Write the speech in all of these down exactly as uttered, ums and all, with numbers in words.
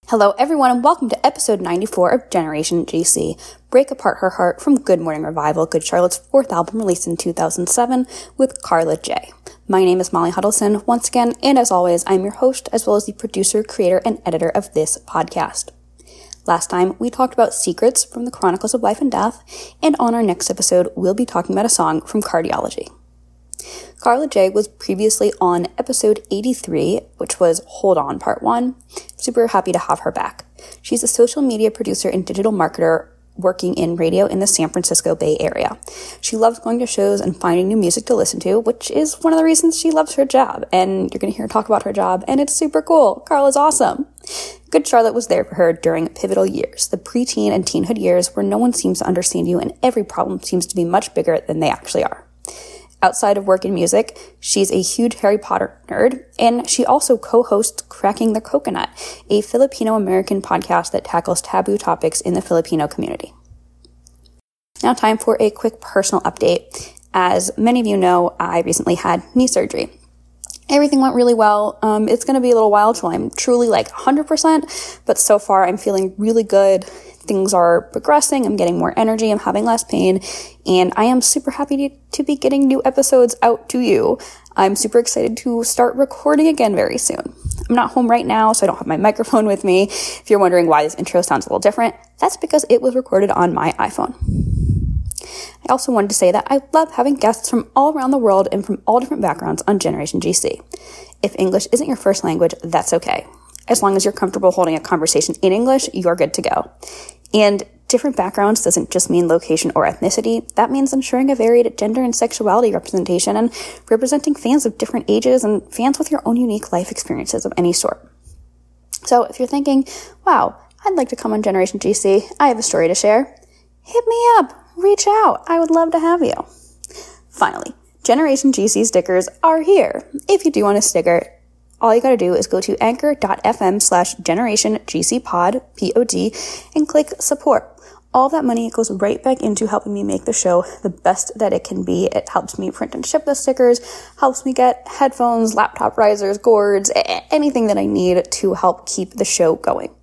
Hello everyone and welcome to episode ninety-four of Generation G C, Break Apart Her Heart from Good Morning Revival, Good Charlotte's fourth album released in two thousand seven with Carla J. My name is Molly Huddleston once again, and as always, I'm your host as well as the producer, creator, and editor of this podcast. Last time, we talked about secrets from the Chronicles of Life and Death, and on our next episode, we'll be talking about a song from Cardiology. Carla J was previously on episode eighty-three, which was Hold On Part one. Super happy to have her back. She's a social media producer and digital marketer working in radio in the San Francisco Bay Area. She loves going to shows and finding new music to listen to, which is one of the reasons she loves her job. And you're going to hear her talk about her job, and it's super cool. Carla's awesome. Good Charlotte was there for her during pivotal years, the preteen and teenhood years where no one seems to understand you and every problem seems to be much bigger than they actually are. Outside of work in music, she's a huge Harry Potter nerd, and she also co-hosts Cracking the Coconut, a Filipino-American podcast that tackles taboo topics in the Filipino community. Now time for a quick personal update. As many of you know, I recently had knee surgery. Everything went really well. Um, it's going to be a little while till I'm truly like one hundred percent, but so far I'm feeling really good. Things are progressing. I'm getting more energy. I'm having less pain, and I am super happy to, to be getting new episodes out to you. I'm super excited to start recording again very soon. I'm not home right now, so I don't have my microphone with me. If you're wondering why this intro sounds a little different, that's because it was recorded on my iPhone. I also wanted to say that I love having guests from all around the world and from all different backgrounds on Generation G C. If English isn't your first language, that's okay. As long as you're comfortable holding a conversation in English, you're good to go. And different backgrounds doesn't just mean location or ethnicity. That means ensuring a varied gender and sexuality representation and representing fans of different ages and fans with your own unique life experiences of any sort. So if you're thinking, wow, I'd like to come on Generation G C, I have a story to share, hit me up, reach out. I would love to have you. Finally, Generation G C stickers are here. If you do want a sticker, all you gotta do is go to anchor.fm slash generation gcpod, P O D, and click support. All that money goes right back into helping me make the show the best that it can be. It helps me print and ship the stickers, helps me get headphones, laptop risers, gourds, anything that I need to help keep the show going.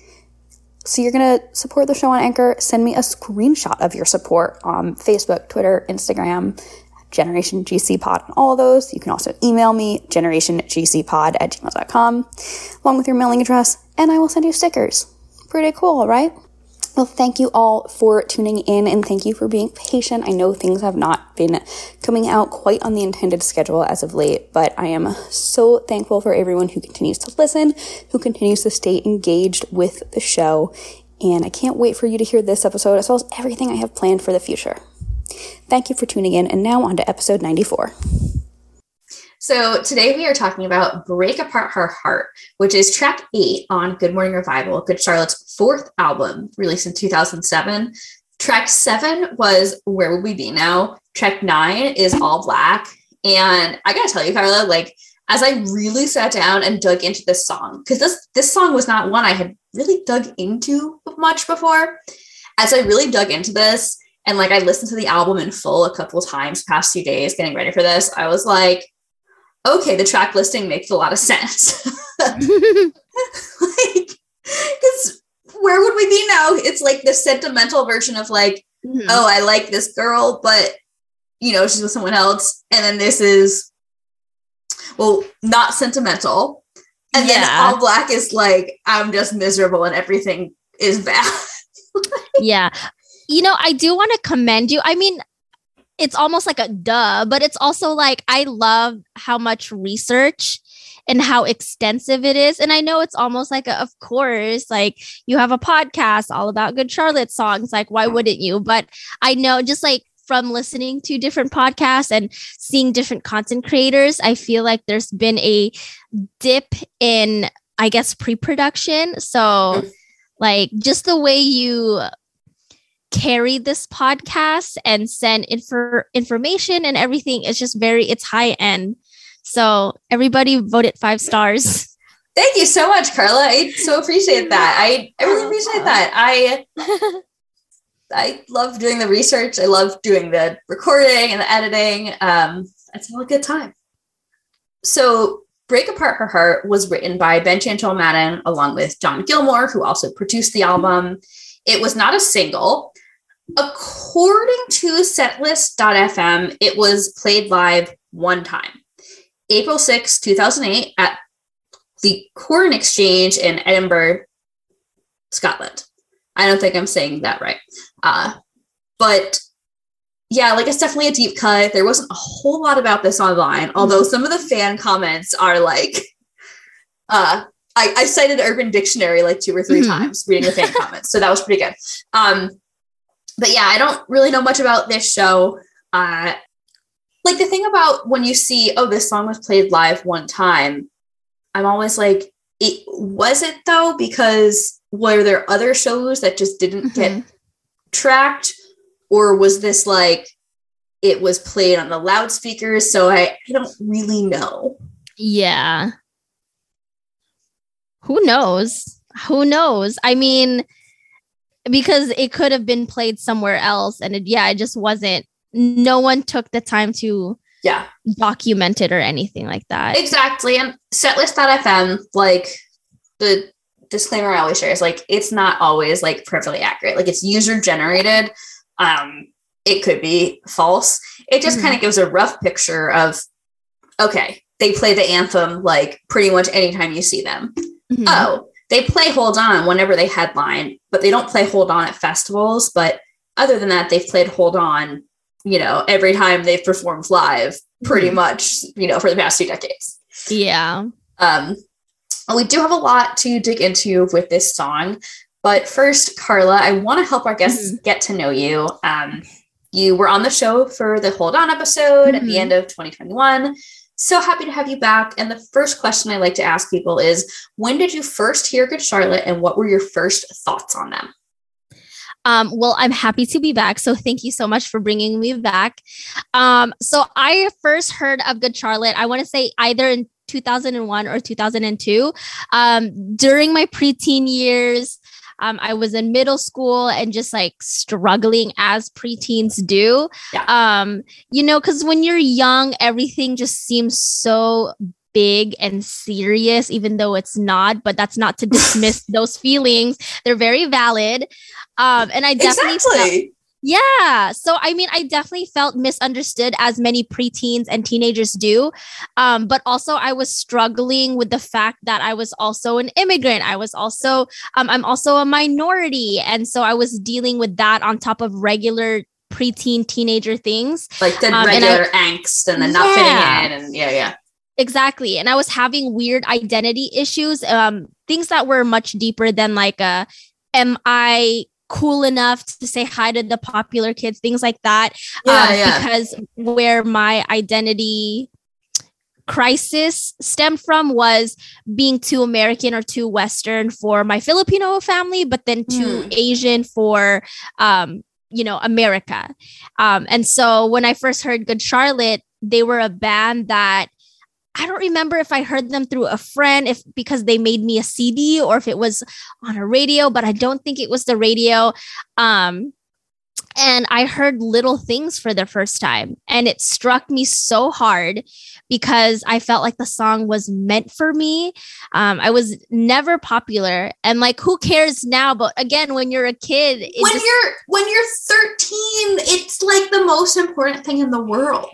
So you're going to support the show on Anchor, send me a screenshot of your support on Facebook, Twitter, Instagram, Generation G C Pod, and all of those. You can also email me, generationgcpod at gmail dot com, along with your mailing address, and I will send you stickers. Pretty cool, right? Well, thank you all for tuning in, and thank you for being patient. I know things have not been coming out quite on the intended schedule as of late, but I am so thankful for everyone who continues to listen, who continues to stay engaged with the show, and I can't wait for you to hear this episode as well as everything I have planned for the future. Thank you for tuning in, and now on to episode ninety-four. So today we are talking about Break Apart Her Heart, which is track eight on Good Morning Revival, Good Charlotte's fourth album, released in two thousand seven. Track seven was Where Would We Be Now? Track nine is All Black. And I gotta tell you, Carla, like, as I really sat down and dug into this song, because this, this song was not one I had really dug into much before. As I really dug into this, and like I listened to the album in full a couple times past few days getting ready for this, I was like, okay, the track listing makes a lot of sense. Like, because where would we be now? It's like the sentimental version of like, mm-hmm. oh, I like this girl, but you know, she's with someone else. And then this is, well, not sentimental. And yeah. Then All Black is like, I'm just miserable and everything is bad. Yeah. You know, I do want to commend you. I mean, it's almost like a duh, but it's also like, I love how much research and how extensive it is. And I know it's almost like, a, of course, like you have a podcast all about Good Charlotte songs. Like, why wouldn't you? But I know just like from listening to different podcasts and seeing different content creators, I feel like there's been a dip in, I guess, pre-production. So like just the way you carry this podcast and send info information and everything is just very, it's high end. So everybody voted five stars. Thank you so much, Carla. I so appreciate that. I, I really appreciate that. I I love doing the research. I love doing the recording and the editing. Um, it's all a good time. So Break Apart Her Heart was written by Ben Chantal Madden along with John Gilmore, who also produced the album. It was not a single. According to setlist dot f m, it was played live one time. April sixth, two thousand eight at the Corn Exchange in Edinburgh, Scotland. I don't think I'm saying that right. Uh, but yeah, like it's definitely a deep cut. There wasn't a whole lot about this online, although some of the fan comments are like, uh, I, I cited Urban Dictionary like two or three mm-hmm. times reading the fan comments. So that was pretty good. Um, but yeah, I don't really know much about this show. Uh, like the thing about when you see, oh, this song was played live one time, I'm always like, it was it though? Because were there other shows that just didn't mm-hmm. get tracked? Or was this like, it was played on the loudspeakers? So I, I don't really know. Yeah. Who knows? Who knows? I mean, because it could have been played somewhere else. And it, yeah, it just wasn't. No one took the time to yeah document it or anything like that. Exactly. And setlist dot f m, like the disclaimer I always share is like, it's not always like perfectly accurate. Like it's user generated. Um, it could be false. It just mm-hmm. kind of gives a rough picture of, okay, they play the anthem like pretty much anytime you see them. Mm-hmm. Oh, they play Hold On whenever they headline, but they don't play Hold On at festivals. But other than that, they've played Hold On, you know, every time they've performed live, pretty mm-hmm. much, you know, for the past two decades. Yeah. Um, we do have a lot to dig into with this song. But first, Carla, I want to help our guests mm-hmm. get to know you. Um, you were on the show for the Hold On episode mm-hmm. at the end of twenty twenty-one. So happy to have you back. And the first question I like to ask people is, when did you first hear Good Charlotte and what were your first thoughts on them? Um, well, I'm happy to be back. So thank you so much for bringing me back. Um, so I first heard of Good Charlotte, I want to say either in two thousand one or two thousand two. Um, during my preteen years, Um, I was in middle school and just like struggling as preteens do. Yeah. Um, you know, because when you're young, everything just seems so big and serious, even though it's not. But that's not to dismiss those feelings. They're very valid. Um, and I definitely exactly. felt, yeah. So, I mean, I definitely felt misunderstood as many preteens and teenagers do. Um, but also I was struggling with the fact that I was also an immigrant. I was also, um, I'm also a minority. And so I was dealing with that on top of regular preteen teenager things. Like the um, regular I, angst and then not yeah. fitting in and yeah, yeah. Exactly. And I was having weird identity issues, um, things that were much deeper than like, uh, am I cool enough to say hi to the popular kids, things like that. Yeah, um, yeah. Because where my identity crisis stemmed from was being too American or too Western for my Filipino family, but then too mm. Asian for, um, you know, America. Um, and so when I first heard Good Charlotte, they were a band that I don't remember if I heard them through a friend, if because they made me a C D or if it was on a radio, but I don't think it was the radio. Um, and I heard Little Things for the first time, and it struck me so hard because I felt like the song was meant for me. Um, I was never popular, and like, who cares now? But again, when you're a kid, it when just, you're when you're thirteen, it's like the most important thing in the world.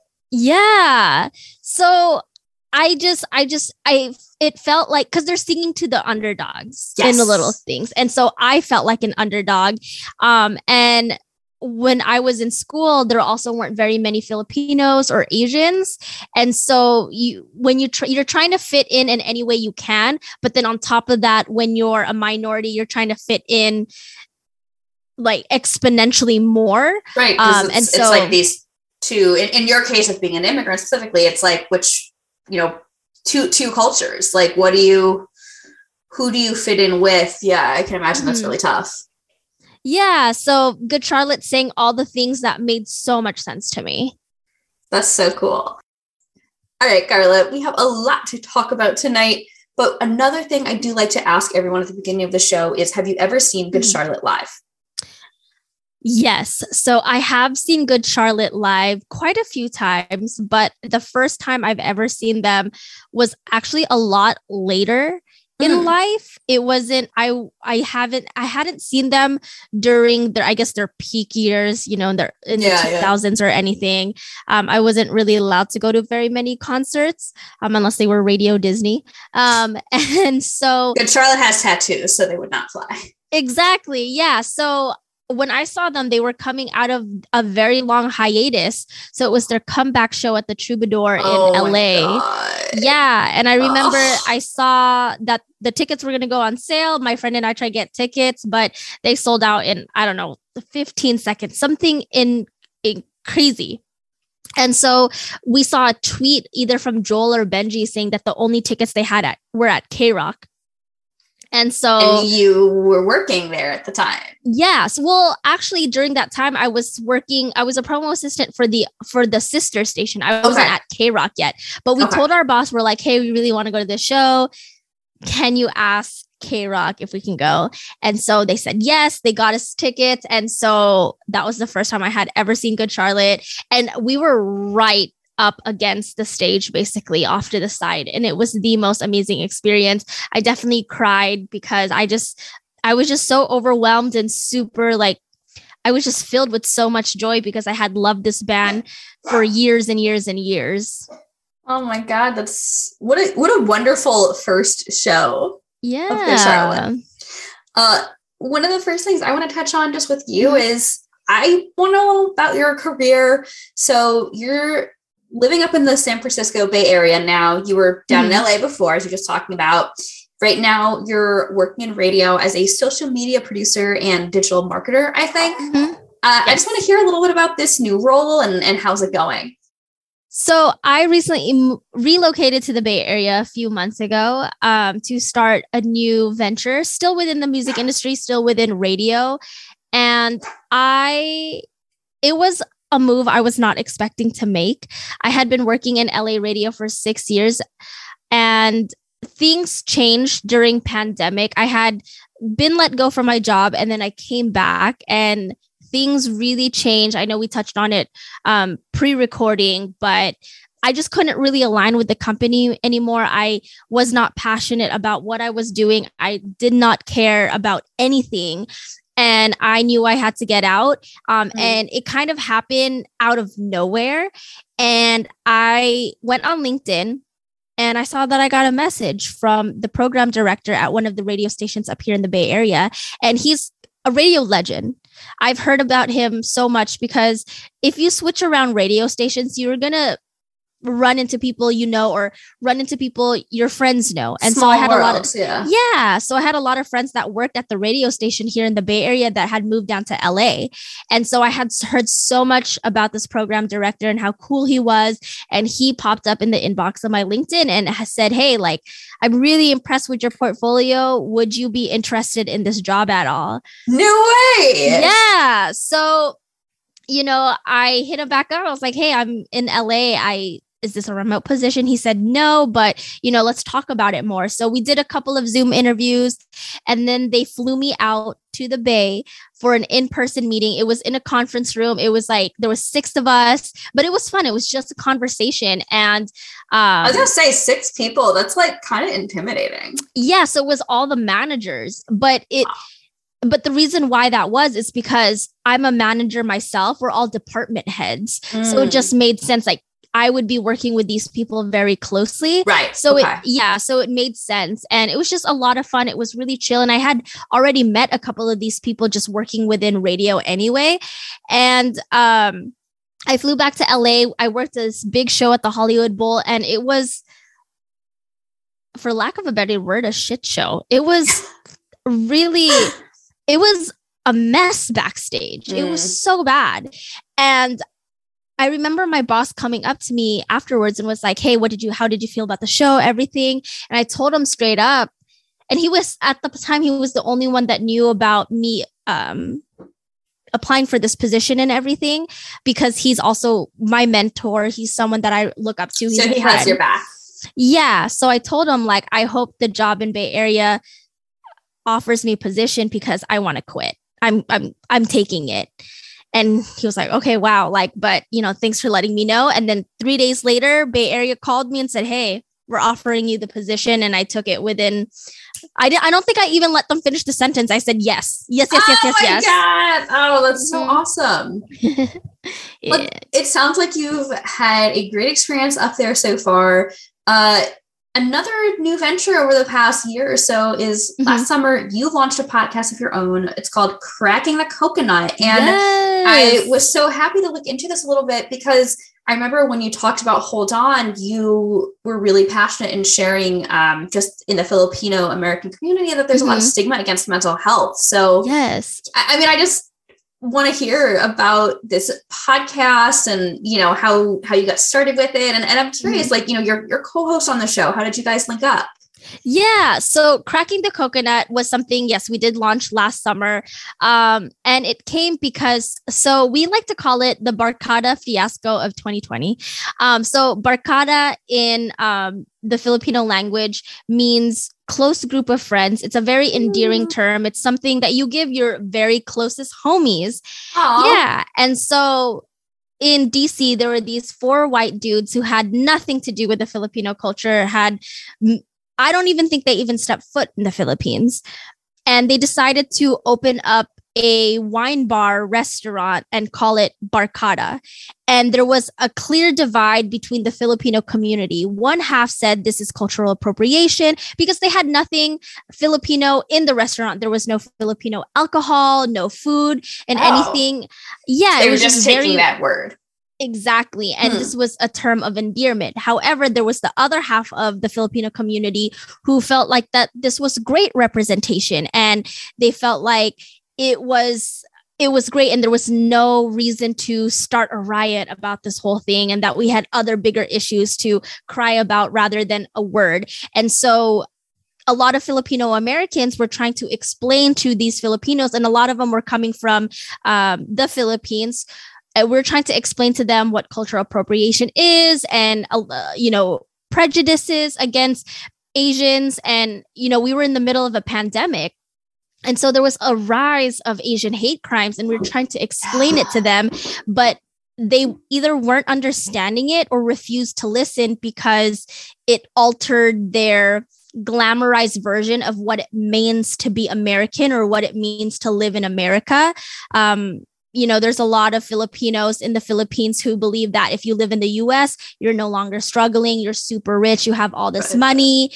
Yeah. So I just, I just, I, it felt like, cause they're singing to the underdogs yes. in the Little Things. And so I felt like an underdog. Um, and when I was in school, there also weren't very many Filipinos or Asians. And so you, when you try, you're trying to fit in in any way you can, but then on top of that, when you're a minority, you're trying to fit in like exponentially more. Right. Um, it's, and so it's like these two, in, in your case of being an immigrant specifically, it's like, which, you know, two, two cultures, like, what do you, who do you fit in with? Yeah. I can imagine that's mm-hmm. really tough. Yeah. So Good Charlotte sang all the things that made so much sense to me. That's so cool. All right, Carla, we have a lot to talk about tonight, but another thing I do like to ask everyone at the beginning of the show is, have you ever seen Good mm-hmm. Charlotte live? Yes. So I have seen Good Charlotte live quite a few times, but the first time I've ever seen them was actually a lot later in Mm. life. It wasn't, I, I haven't, I hadn't seen them during their, I guess their peak years, you know, in, their, in Yeah, the yeah. two thousands or anything. Um, I wasn't really allowed to go to very many concerts, um, unless they were Radio Disney. Um, and so Good Charlotte has tattoos, so they would not fly. exactly. Yeah. So when I saw them, they were coming out of a very long hiatus. So it was their comeback show at the Troubadour Oh in my L A. God. Yeah. And I remember Oh. I saw that the tickets were going to go on sale. My friend and I tried to get tickets, but they sold out in, I don't know, fifteen seconds, something in, in crazy. And so we saw a tweet either from Joel or Benji saying that the only tickets they had at were at K-Rock. And so And you were working there at the time. yes. Well, actually during that time I was working, I was a promo assistant for the for the sister station. I wasn't Okay. at K-Rock yet. But we Okay. told our boss, we're like, hey, we really want to go to this show. Can you ask K-Rock if we can go? And so they said yes, they got us tickets. And so that was the first time I had ever seen Good Charlotte. And we were right up against the stage, basically off to the side. And it was the most amazing experience. I definitely cried because I just, I was just so overwhelmed and super like, I was just filled with so much joy because I had loved this band for years and years and years. Oh my God, that's what a what a wonderful first show. Yeah. Of Good Charlotte. Uh, one of the first things I want to touch on just with you Mhm. is I want to know about your career. So you're living up in the San Francisco Bay Area now. You were down Mhm. in L A before, as you were just talking about. Right now, you're working in radio as a social media producer and digital marketer, I think. Mhm. Uh, I Yes. just want to hear a little bit about this new role and, and how's it going? So I recently m- relocated to the Bay Area a few months ago um, to start a new venture, still within the music industry, still within radio. And I, it was a move I was not expecting to make. I had been working in L A radio for six years and things changed during pandemic. I had been let go from my job and then I came back and things really changed. I know we touched on it um, pre-recording, but I just couldn't really align with the company anymore. I was not passionate about what I was doing. I did not care about anything. And I knew I had to get out. Um, Mhm. And it kind of happened out of nowhere. And I went on LinkedIn and I saw that I got a message from the program director at one of the radio stations up here in the Bay Area. And he's a radio legend. I've heard about him so much because if you switch around radio stations, you're going to run into people you know or run into people your friends know. And Small so I had world, a lot of yeah. yeah, so I had a lot of friends that worked at the radio station here in the Bay Area that had moved down to L A. And so I had heard so much about this program director and how cool he was, and he popped up in the inbox of my LinkedIn and has said, "Hey, like I'm really impressed with your portfolio. Would you be interested in this job at all?" No way. Yeah. So, you know, I hit him back up. I was like, "Hey, I'm in L A. I is this a remote position?" He said, "No, but, you know, let's talk about it more." So we did a couple of Zoom interviews and then they flew me out to the Bay for an in-person meeting. It was in a conference room. It was like, there was six of us, but it was fun. It was just a conversation. And um, I was going to say six people. That's like kind of intimidating. yeah, so it was all the managers, but it, but the reason why that was is because I'm a manager myself. We're all department heads. So it Mm. just made sense. Like I would be working with these people very closely. Right. So okay. it, yeah, so it made sense. And it was just a lot of fun. It was really chill. And I had already met a couple of these people just working within radio anyway. And, um, I flew back to L A. I worked this big show at the Hollywood Bowl and it was, for lack of a better word, a shit show. It was really, it was a mess backstage. Mm. It was so bad. And I remember my boss coming up to me afterwards and was like, "Hey, what did you, how did you feel about the show? Everything." And I told him straight up. And he was, at the time, he was the only one that knew about me um, applying for this position and everything, because he's also my mentor. He's someone that I look up to. He's so he has your back. Yeah. So I told him, like, I hope the job in Bay Area offers me a position because I want to quit. I'm I'm I'm taking it. And he was like, okay, wow. Like, but, you know, thanks for letting me know. And then three days later, Bay Area called me and said, hey, we're offering you the position. And I took it within, I, did, I don't think I even let them finish the sentence. I said, yes, yes, yes, yes, oh yes, my yes. God. Oh, that's so Mhm. awesome. Yeah. But it sounds like you've had a great experience up there so far. Uh, another new venture over the past year or so is Mhm. last summer, you launched a podcast of your own. It's called Cracking the Coconut. And Yes. I was so happy to look into this a little bit because I remember when you talked about Hold On, you were really passionate in sharing um, just in the Filipino American community that there's mm-hmm. a lot of stigma against mental health. So yes, I, I mean, I just want to hear about this podcast and, you know, how, how you got started with it. And, and I'm curious, mm-hmm. like, you know, your, your co-host on the show, how did you guys link up? Yeah. So Cracking the Coconut was something, yes, we did launch last summer. Um, and it came because, so we like to call it the Barkada fiasco of twenty twenty. Um, so Barkada in um, the Filipino language means close group of friends. It's a very endearing term. It's something that you give your very closest homies. Aww. Yeah. And so in D C, there were these four white dudes who had nothing to do with the Filipino culture, had I don't even think they even stepped foot in the Philippines. And they decided to open up a wine bar restaurant and call it Barkada. And there was a clear divide between the Filipino community. One half said this is cultural appropriation because they had nothing Filipino in the restaurant. There was no Filipino alcohol, no food, and oh. anything. Yeah, they it was were just, just taking very, that word. Exactly. And hmm. this was a term of endearment. However, there was the other half of the Filipino community who felt like that this was great representation, and they felt like it was it was great and there was no reason to start a riot about this whole thing, and that we had other bigger issues to cry about rather than a word. And so a lot of Filipino Americans were trying to explain to these Filipinos, and a lot of them were coming from um, the Philippines. We're trying to explain to them what cultural appropriation is and, uh, you know, prejudices against Asians. And, you know, we were in the middle of a pandemic. And so there was a rise of Asian hate crimes, and we were trying to explain it to them, but they either weren't understanding it or refused to listen because it altered their glamorized version of what it means to be American or what it means to live in America. Um, You know, there's a lot of Filipinos in the Philippines who believe that if you live in the U S, you're no longer struggling, you're super rich, you have all this money.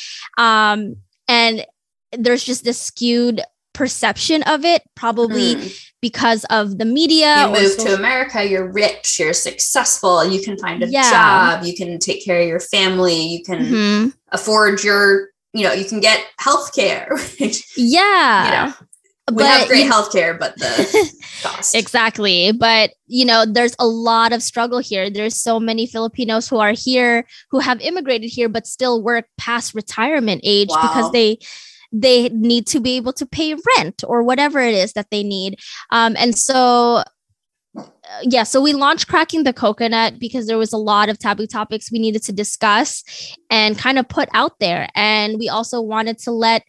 Um, and there's just this skewed perception of it, probably mm. because of the media. You move to America, you're rich, you're successful, you can find a yeah. job, you can take care of your family, you can mm-hmm. afford your, you know, you can get healthcare. yeah. You know. We but, have great healthcare, but the cost. Exactly. But, you know, there's a lot of struggle here. There's so many Filipinos who are here, who have immigrated here, but still work past retirement age wow. because they they need to be able to pay rent or whatever it is that they need. Um, and so, uh, yeah, so we launched Cracking the Coconut because there was a lot of taboo topics we needed to discuss and kind of put out there. And we also wanted to let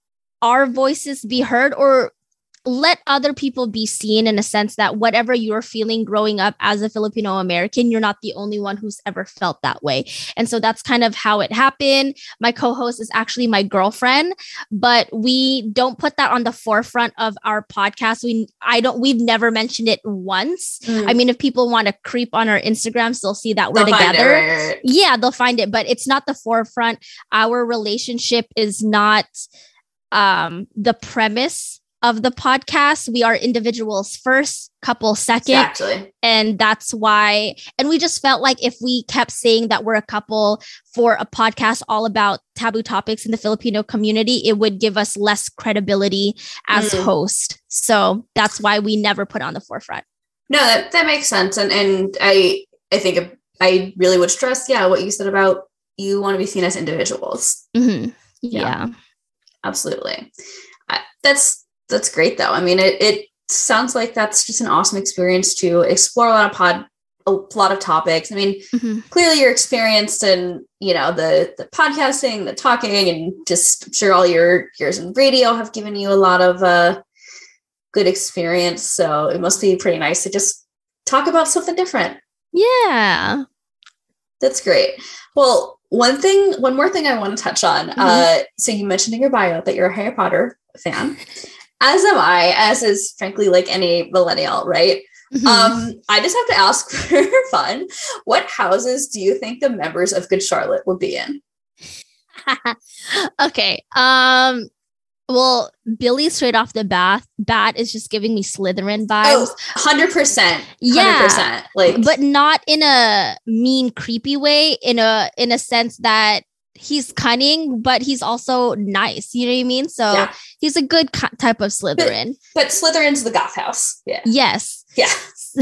our voices be heard, or let other people be seen, in a sense that whatever you're feeling growing up as a Filipino American, you're not the only one who's ever felt that way. And so that's kind of how it happened. My co-host is actually my girlfriend, but we don't put that on the forefront of our podcast. We, I don't, we've never mentioned it once. Mm. I mean, if people want to creep on our Instagrams, they'll see that we're they'll together. Find it, right, right. Yeah, they'll find it, but it's not the forefront. Our relationship is not Um, the premise of the podcast. We are individuals first, couple second. Exactly. And that's why, and we just felt like if we kept saying that we're a couple for a podcast all about taboo topics in the Filipino community, it would give us less credibility as mm. host. So that's why we never put on the forefront. No, that, that makes sense. And, and I, I think I really would stress, yeah, what you said about you want to be seen as individuals. Mm-hmm. Yeah. yeah. Absolutely. Uh, that's, that's great though. I mean, it, it sounds like that's just an awesome experience to explore a lot of pod, a lot of topics. I mean, mm-hmm. clearly you're experienced in, you know, the, the podcasting, the talking, and just I'm sure all your years in radio have given you a lot of, uh, good experience. So it must be pretty nice to just talk about something different. Yeah. That's great. Well, one thing, one more thing I want to touch on. Mm-hmm. Uh, so you mentioned in your bio that you're a Harry Potter fan, as am I, as is frankly like any millennial, right? Mm-hmm. Um, I just have to ask for fun. What houses do you think the members of Good Charlotte would be in? Okay. Um, well, Billy straight off the bat, bat is just giving me Slytherin vibes. Oh, one hundred percent. one hundred percent. Yeah. Like, but not in a mean, creepy way, in a in a sense that he's cunning, but he's also nice. You know what I mean? So yeah. he's a good co- type of Slytherin. But, but Slytherin's the goth house. Yeah. Yes. Yeah.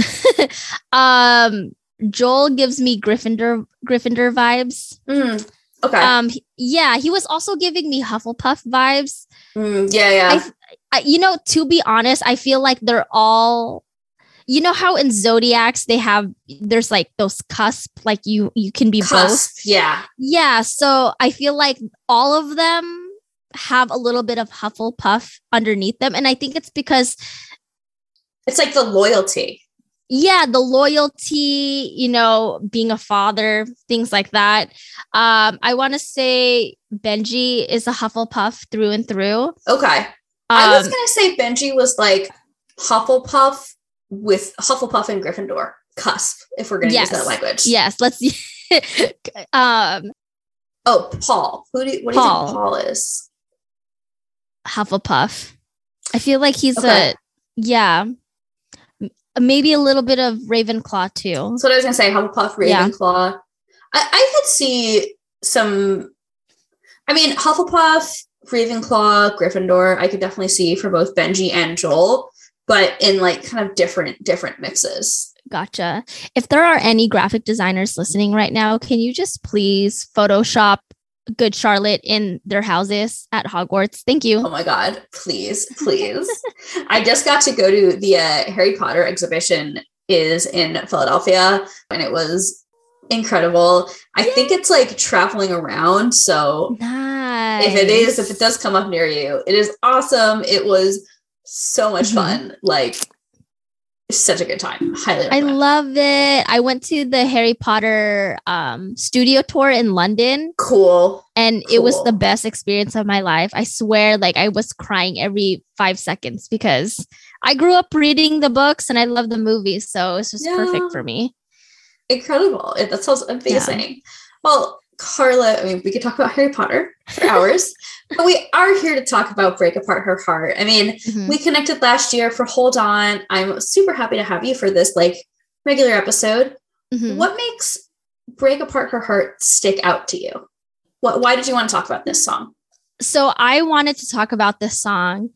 um, Joel gives me Gryffindor Gryffindor vibes. Mm, okay. Um, he, yeah, he was also giving me Hufflepuff vibes. Mm, yeah, yeah. I, I, you know, to be honest, I feel like they're all. You know how in Zodiacs they have there's like those cusp, like you you can be cusp, both. Yeah. Yeah. So I feel like all of them have a little bit of Hufflepuff underneath them, and I think it's because it's like the loyalty. Yeah, the loyalty, you know, being a father, things like that. Um, I want to say Benji is a Hufflepuff through and through. Okay. Um, I was going to say Benji was like Hufflepuff with Hufflepuff and Gryffindor cusp, if we're going to yes. use that language. Yes, let's um Oh, Paul. Who do you, what Paul. do you think Paul is? Hufflepuff. I feel like he's okay. a yeah. Maybe a little bit of Ravenclaw too. That's what I was gonna say. Hufflepuff, Ravenclaw. Yeah. I, I could see some. I mean, Hufflepuff, Ravenclaw, Gryffindor. I could definitely see for both Benji and Joel, but in like kind of different different mixes. Gotcha. If there are any graphic designers listening right now, can you just please Photoshop Good Charlotte in their houses at Hogwarts? Thank you. Oh my God. Please, please. I just got to go to the uh, Harry Potter exhibition is in Philadelphia, and it was incredible. I Yay. think it's like traveling around. So nice. if it is, if it does come up near you, it is awesome. It was so much mm-hmm. fun. Like, such a good time. Highly recommend. I love it. I went to the Harry Potter um, studio tour in London. Cool. And cool. It was the best experience of my life. I swear, like I was crying every five seconds because I grew up reading the books and I love the movies. So it's just yeah. perfect for me. Incredible. It, that sounds amazing. Yeah. Well, Carla, I mean, we could talk about Harry Potter for hours, but we are here to talk about Break Apart Her Heart. I mean, mm-hmm. we connected last year for Hold On. I'm super happy to have you for this like regular episode. Mm-hmm. What makes Break Apart Her Heart stick out to you? What, why did you want to talk about this song? So I wanted to talk about this song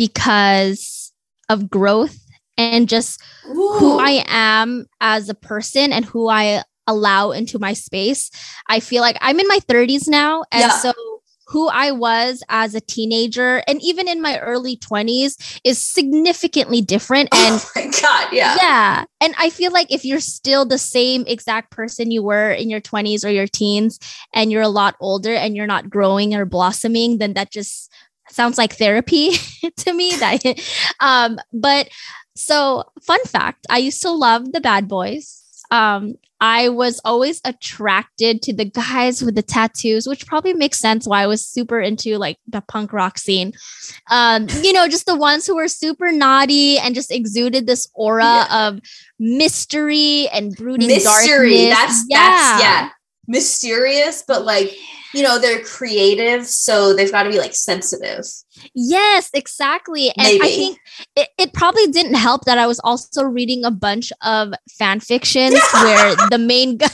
because of growth and just Ooh. who I am as a person and who I allow into my space. I feel like I'm in my thirties now. And yeah. so who I was as a teenager and even in my early twenties is significantly different. And oh my God, yeah. Yeah. And I feel like if you're still the same exact person you were in your twenties or your teens and you're a lot older and you're not growing or blossoming, then that just sounds like therapy to me. That, um, but so fun fact, I used to love the Bad Boys. Um, I was always attracted to the guys with the tattoos, which probably makes sense why I was super into like the punk rock scene. Um, you know, just the ones who were super naughty and just exuded this aura yeah. of mystery and brooding mystery. darkness. That's yeah. that's yeah. mysterious, but like, you know, they're creative, so they've got to be like sensitive. Yes, exactly. And Maybe. I think it, it probably didn't help that I was also reading a bunch of fan fictions yeah. where the main guy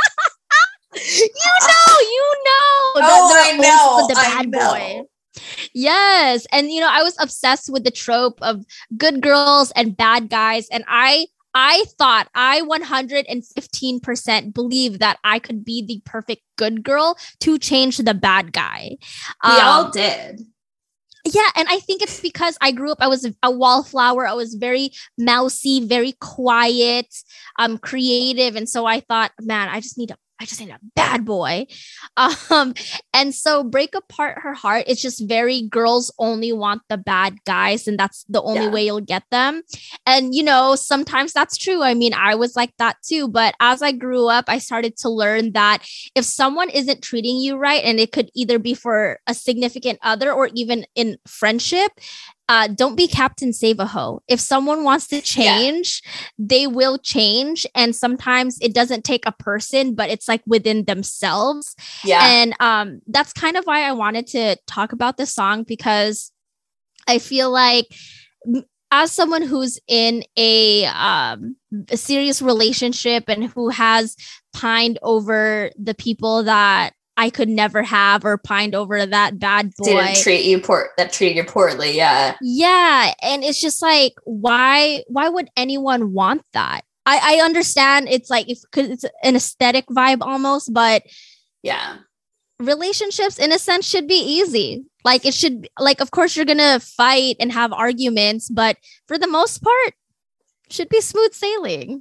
you know, you know. Oh, the, the I know. The bad I know. boy. Yes. And you know, I was obsessed with the trope of good girls and bad guys. And I I thought I one hundred fifteen percent believed that I could be the perfect good girl to change the bad guy. We um, all did. Yeah. And I think it's because I grew up, I was a wallflower. I was very mousy, very quiet, um, creative. And so I thought, man, I just need to I just ain't a bad boy. Um, and so Break Apart Her Heart, it's just very girls only want the bad guys, and that's the only Yeah. way you'll get them. And, you know, sometimes that's true. I mean, I was like that too. But as I grew up, I started to learn that if someone isn't treating you right, and it could either be for a significant other or even in friendship, uh, don't be Captain Save-A-Ho. If someone wants to change, yeah. they will change. And sometimes it doesn't take a person, but it's like within themselves. Yeah. And um, that's kind of why I wanted to talk about this song, because I feel like as someone who's in a, um, a serious relationship and who has pined over the people that I could never have, or pined over that bad boy. Didn't treat you poor, that treated you poorly. Yeah. Yeah. And it's just like, why, why would anyone want that? I, I understand it's like, if, cause it's an aesthetic vibe almost, but yeah, relationships in a sense should be easy. Like it should, like, of course you're going to fight and have arguments, but for the most part, should be smooth sailing.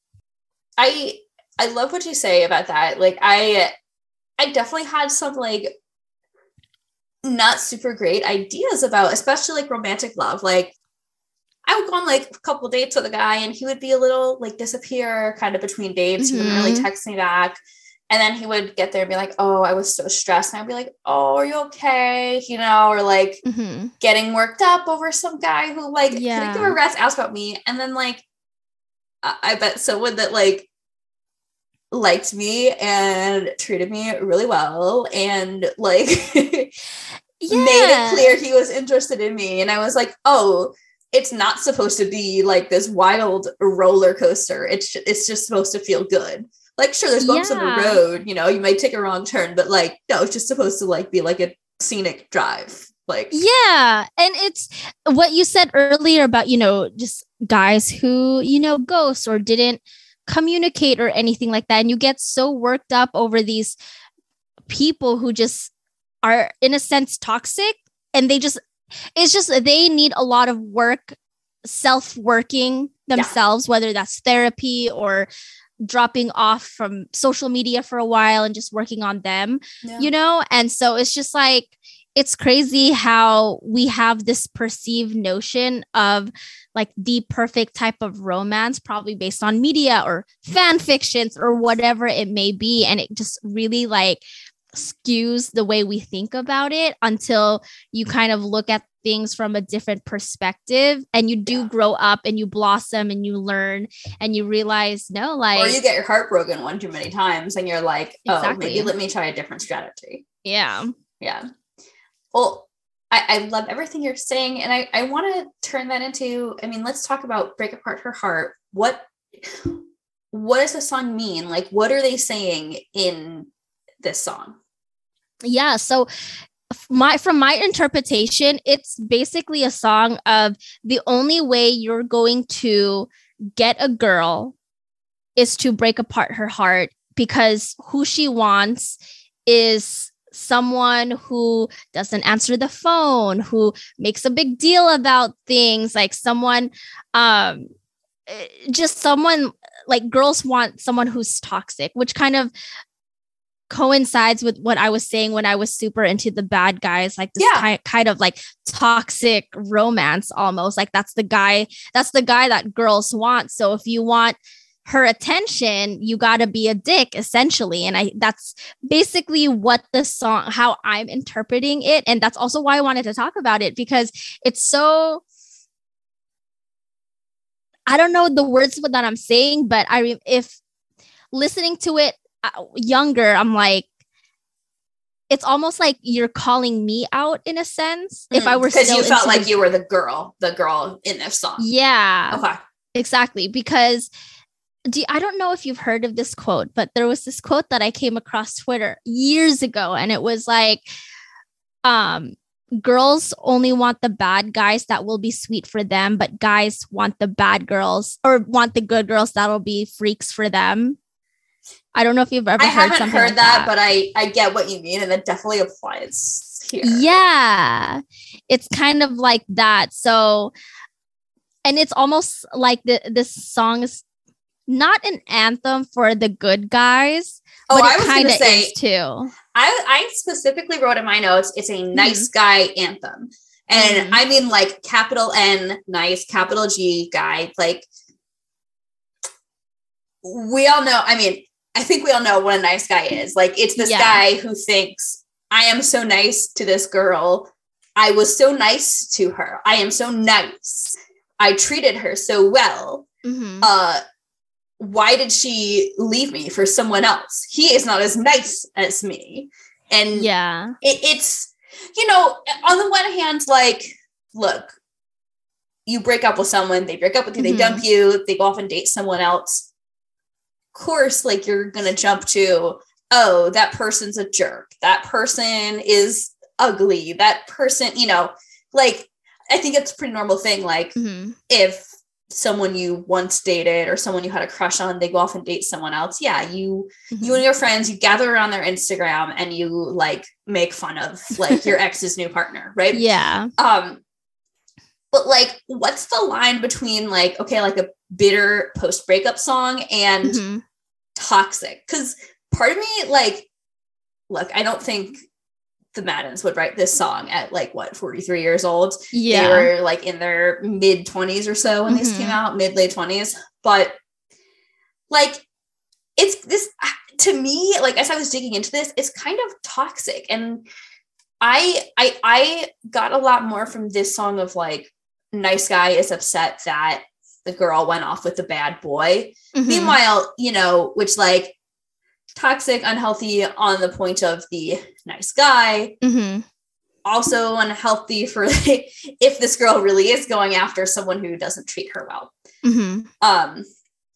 I, I love what you say about that. Like I, I definitely had some like not super great ideas about, especially like romantic love. Like I would go on like a couple dates with a guy and he would be a little like disappear kind of between dates. Mm-hmm. He wouldn't really text me back. And then he would get there and be like, oh, I was so stressed. And I'd be like, oh, are you okay? You know, or like mm-hmm. getting worked up over some guy who like yeah. couldn't give a rat's ass about me. And then like, I, I bet someone that like liked me and treated me really well and like yeah. made it clear he was interested in me. And I was like, oh, it's not supposed to be like this wild roller coaster. It's it's just supposed to feel good. Like, sure, there's bumps yeah. on the road, you know, you might take a wrong turn, but like, no, it's just supposed to like be like a scenic drive. Like, yeah. And it's what you said earlier about, you know, just guys who, you know, ghost or didn't communicate or anything like that. And you get so worked up over these people who just are in a sense toxic, and they just, it's just, they need a lot of work, self-working themselves, yeah. whether that's therapy or dropping off from social media for a while and just working on them, yeah. you know? And so it's just like, it's crazy how we have this perceived notion of like the perfect type of romance, probably based on media or fan fictions or whatever it may be. And it just really like skews the way we think about it until you kind of look at things from a different perspective, and you do yeah. grow up and you blossom and you learn and you realize, no, like, or you get your heart broken one too many times and you're like, oh, exactly. maybe let me try a different strategy. Yeah. Yeah. Well, I, I love everything you're saying. And I, I want to turn that into, I mean, let's talk about Break Apart Her Heart. What, what does the song mean? Like, what are they saying in this song? Yeah. So my, from my interpretation, it's basically a song of the only way you're going to get a girl is to break apart her heart, because who she wants is someone who doesn't answer the phone, who makes a big deal about things, like someone, um, just someone, like girls want someone who's toxic, which kind of coincides with what I was saying when I was super into the bad guys, like this yeah. kind, kind of like toxic romance almost. Like that's the guy, that's the guy that girls want. So if you want her attention, you got to be a dick, essentially. And I, that's basically what the song, how I'm interpreting it. And that's also why I wanted to talk about it, because it's so, I don't know the words that I'm saying, but I, if listening to it younger, I'm like, it's almost like you're calling me out in a sense. Mm, if I were because you felt like you were the girl, the girl in this song. Yeah, okay, exactly. Because do you, I don't know if you've heard of this quote, but there was this quote that I came across Twitter years ago, and it was like, um, girls only want the bad guys that will be sweet for them, but guys want the bad girls or want the good girls that'll be freaks for them. I don't know if you've ever I heard haven't something heard like that, that, but I, I get what you mean. And that definitely applies here. Yeah. It's kind of like that. So, and it's almost like the, this song is not an anthem for the good guys, oh, but I it was kind gonna of say, is too. I, I specifically wrote in my notes, it's a nice mm-hmm. guy anthem. And mm-hmm. I mean like capital N, nice, capital G guy. Like we all know, I mean, I think we all know what a nice guy is. Like it's this yeah. guy who thinks, I am so nice to this girl. I was so nice to her. I am so nice. I treated her so well. Mm-hmm. Uh, why did she leave me for someone else? He is not as nice as me. And yeah, it, it's, you know, on the one hand, like, look, you break up with someone, they break up with you, mm-hmm. they dump you, they go off and date someone else. Of course, like you're going to jump to, oh, that person's a jerk. That person is ugly. That person, you know, like, I think it's a pretty normal thing. Like mm-hmm. if someone you once dated or someone you had a crush on, they go off and date someone else. Yeah. You, mm-hmm. you and your friends, you gather around their Instagram and you like make fun of like your ex's new partner. Right. Yeah. Um, but like, what's the line between like, okay, like a bitter post breakup song and mm-hmm. toxic? Cause part of me, like, look, I don't think the Maddens would write this song at like what forty-three years old. Yeah. They were like in their mid twenties or so when mm-hmm. these came out, mid late twenties. But like it's this to me, like as I was digging into this, it's kind of toxic. And I I I got a lot more from this song of like nice guy is upset that the girl went off with the bad boy. Mm-hmm. Meanwhile, you know, which like toxic, unhealthy on the point of the nice guy. Mm-hmm. Also unhealthy for like, if this girl really is going after someone who doesn't treat her well. Mm-hmm. Um,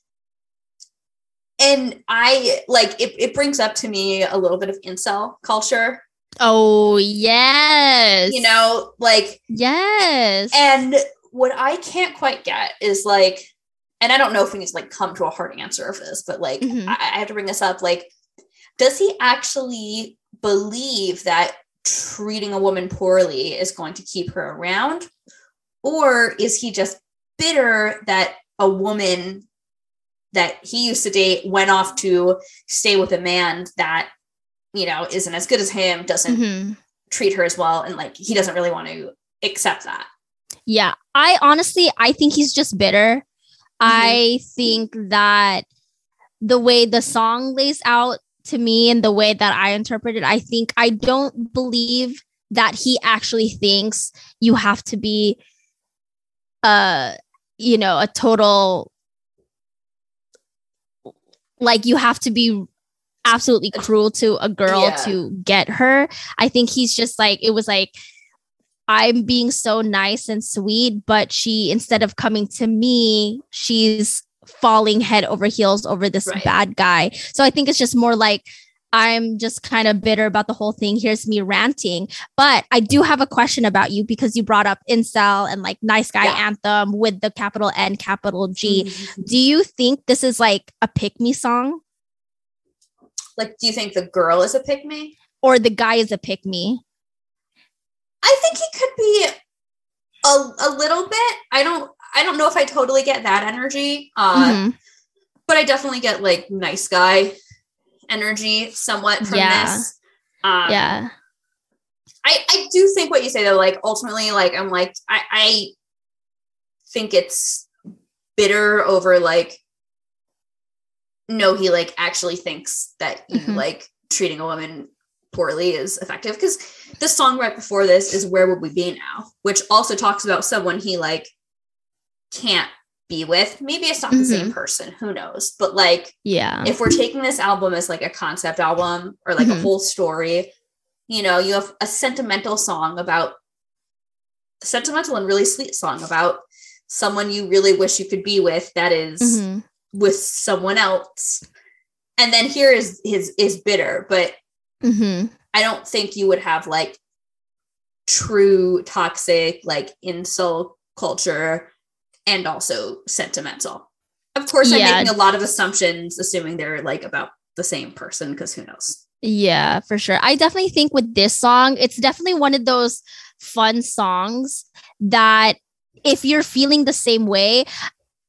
and I like it, it brings up to me a little bit of incel culture. Oh, yes. You know, like, yes. And what I can't quite get is like, and I don't know if we need to like come to a hard answer of this, but like, mm-hmm. I, I have to bring this up. Like, does he actually believe that treating a woman poorly is going to keep her around? Or is he just bitter that a woman that he used to date went off to stay with a man that, you know, isn't as good as him, doesn't mm-hmm. treat her as well. And like, he doesn't really want to accept that. Yeah. I honestly, I think he's just bitter. Mm-hmm. I think that the way the song lays out to me and the way that I interpret it, I think I don't believe that he actually thinks you have to be, uh, you know, a total, like you have to be absolutely cruel to a girl yeah. to get her. I think he's just like, it was like, I'm being so nice and sweet, but she, instead of coming to me, she's falling head over heels over this right. bad guy. So I think it's just more like, I'm just kind of bitter about the whole thing. Here's me ranting. But I do have a question about you because you brought up incel and like nice guy yeah. anthem with the capital N, capital G. Mm-hmm. Do you think this is like a pick me song? Like, do you think the girl is a pick me? Or the guy is a pick me? I think he could be a, a little bit. I don't I don't know if I totally get that energy. Uh, mm-hmm. But I definitely get like nice guy energy somewhat from yeah. this. Um, yeah. I, I do think what you say though, like ultimately, like I'm like, I, I think it's bitter over like, no, he like actually thinks that you mm-hmm. like treating a woman poorly is effective. Because the song right before this is Where Would We Be Now, which also talks about someone he like can't be with. Maybe it's not the mm-hmm. same person, who knows, but like yeah if we're taking this album as like a concept album or like mm-hmm. a whole story, you know, you have a sentimental song about sentimental and really sweet song about someone you really wish you could be with that is mm-hmm. with someone else, and then here is his is bitter, but mm-hmm. I don't think you would have like true toxic like incel culture and also sentimental. Of course, yeah. I'm making a lot of assumptions, assuming they're like about the same person, because who knows? Yeah, for sure. I definitely think with this song, it's definitely one of those fun songs that if you're feeling the same way,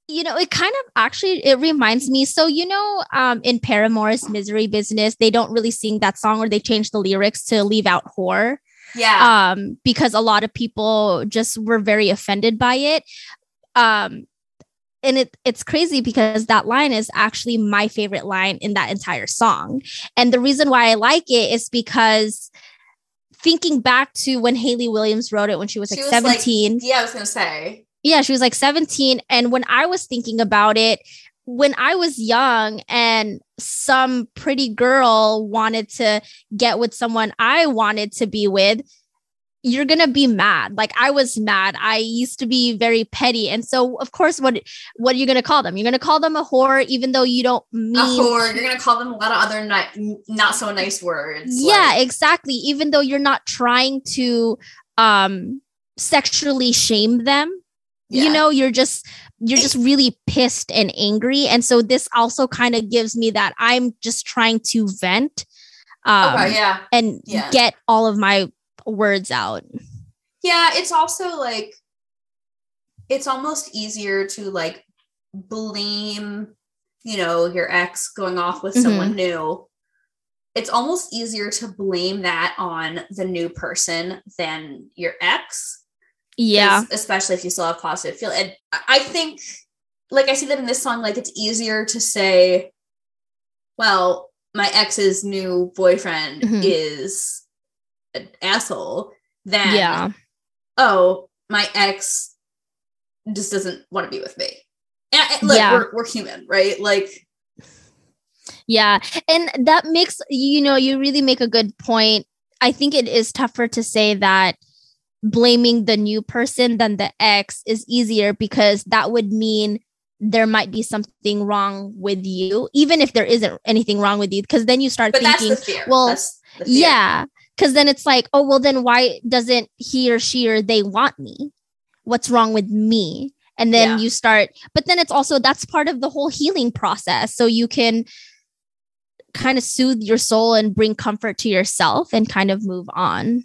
You know, it kind of actually, it reminds me. So, you know, um, in Paramore's Misery Business, they don't really sing that song, or they change the lyrics to leave out whore. Yeah. Um, because a lot of people just were very offended by it. Um, and it it's crazy because that line is actually my favorite line in that entire song. And the reason why I like it is because thinking back to when Hayley Williams wrote it when she was She like was seventeen. Like, yeah, I was going to say. Yeah, she was like seventeen. And when I was thinking about it, when I was young and some pretty girl wanted to get with someone I wanted to be with, you're going to be mad. Like I was mad. I used to be very petty. And so, of course, what what are you going to call them? You're going to call them a whore, even though you don't mean... A whore. You're going to call them a lot of other not, not so nice words. Yeah, like... exactly. Even though you're not trying to um, sexually shame them. Yeah. You know, you're just you're just really pissed and angry. And so this also kind of gives me that I'm just trying to vent um, okay, yeah. and yeah. get all of my words out. Yeah, it's also like, it's almost easier to like blame, you know, your ex going off with mm-hmm. someone new. It's almost easier to blame that on the new person than your ex. Yeah. Especially if you still have positive feel. And I think, like, I see that in this song, like, it's easier to say, well, my ex's new boyfriend mm-hmm. is an asshole than, yeah. oh, my ex just doesn't want to be with me. And, and look, yeah. we're, we're human, right? Like, yeah. And that makes, you know, you really make a good point. I think it is tougher to say that blaming the new person than the ex is easier, because that would mean there might be something wrong with you, even if there isn't anything wrong with you, because then you start but thinking, that's the fear. well, that's the fear. Yeah, because then it's like, oh, well, then why doesn't he or she or they want me? What's wrong with me? And then yeah. you start, but then it's also, that's part of the whole healing process. So you can kind of soothe your soul and bring comfort to yourself and kind of move on.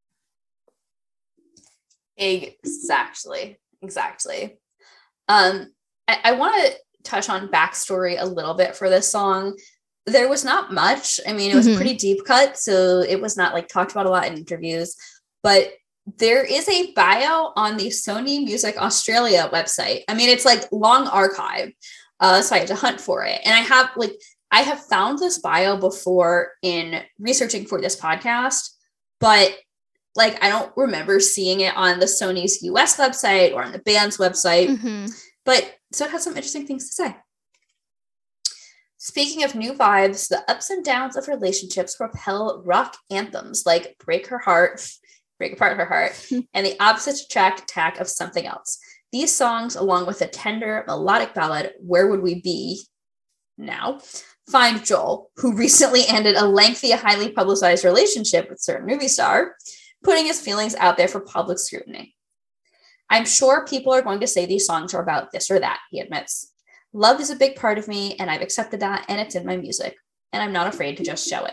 Exactly. Exactly. Um, I, I want to touch on backstory a little bit for this song. There was not much. I mean, it was mm-hmm. pretty deep cut, so it was not like talked about a lot in interviews, but there is a bio on the Sony Music Australia website. I mean, it's like long archive. Uh, so I had to hunt for it. And I have like, I have found this bio before in researching for this podcast, but like, I don't remember seeing it on the Sony's U S website or on the band's website, mm-hmm. but so it has some interesting things to say. Speaking of new vibes, the ups and downs of relationships propel rock anthems like Break Her Heart, Break Apart Her Heart, and the opposite attract attack of Something Else. These songs, along with a tender melodic ballad, Where Would We Be Now?, find Joel, who recently ended a lengthy, highly publicized relationship with certain movie star, putting his feelings out there for public scrutiny. I'm sure people are going to say these songs are about this or that, he admits. Love is a big part of me, and I've accepted that, and it's in my music, and I'm not afraid to just show it.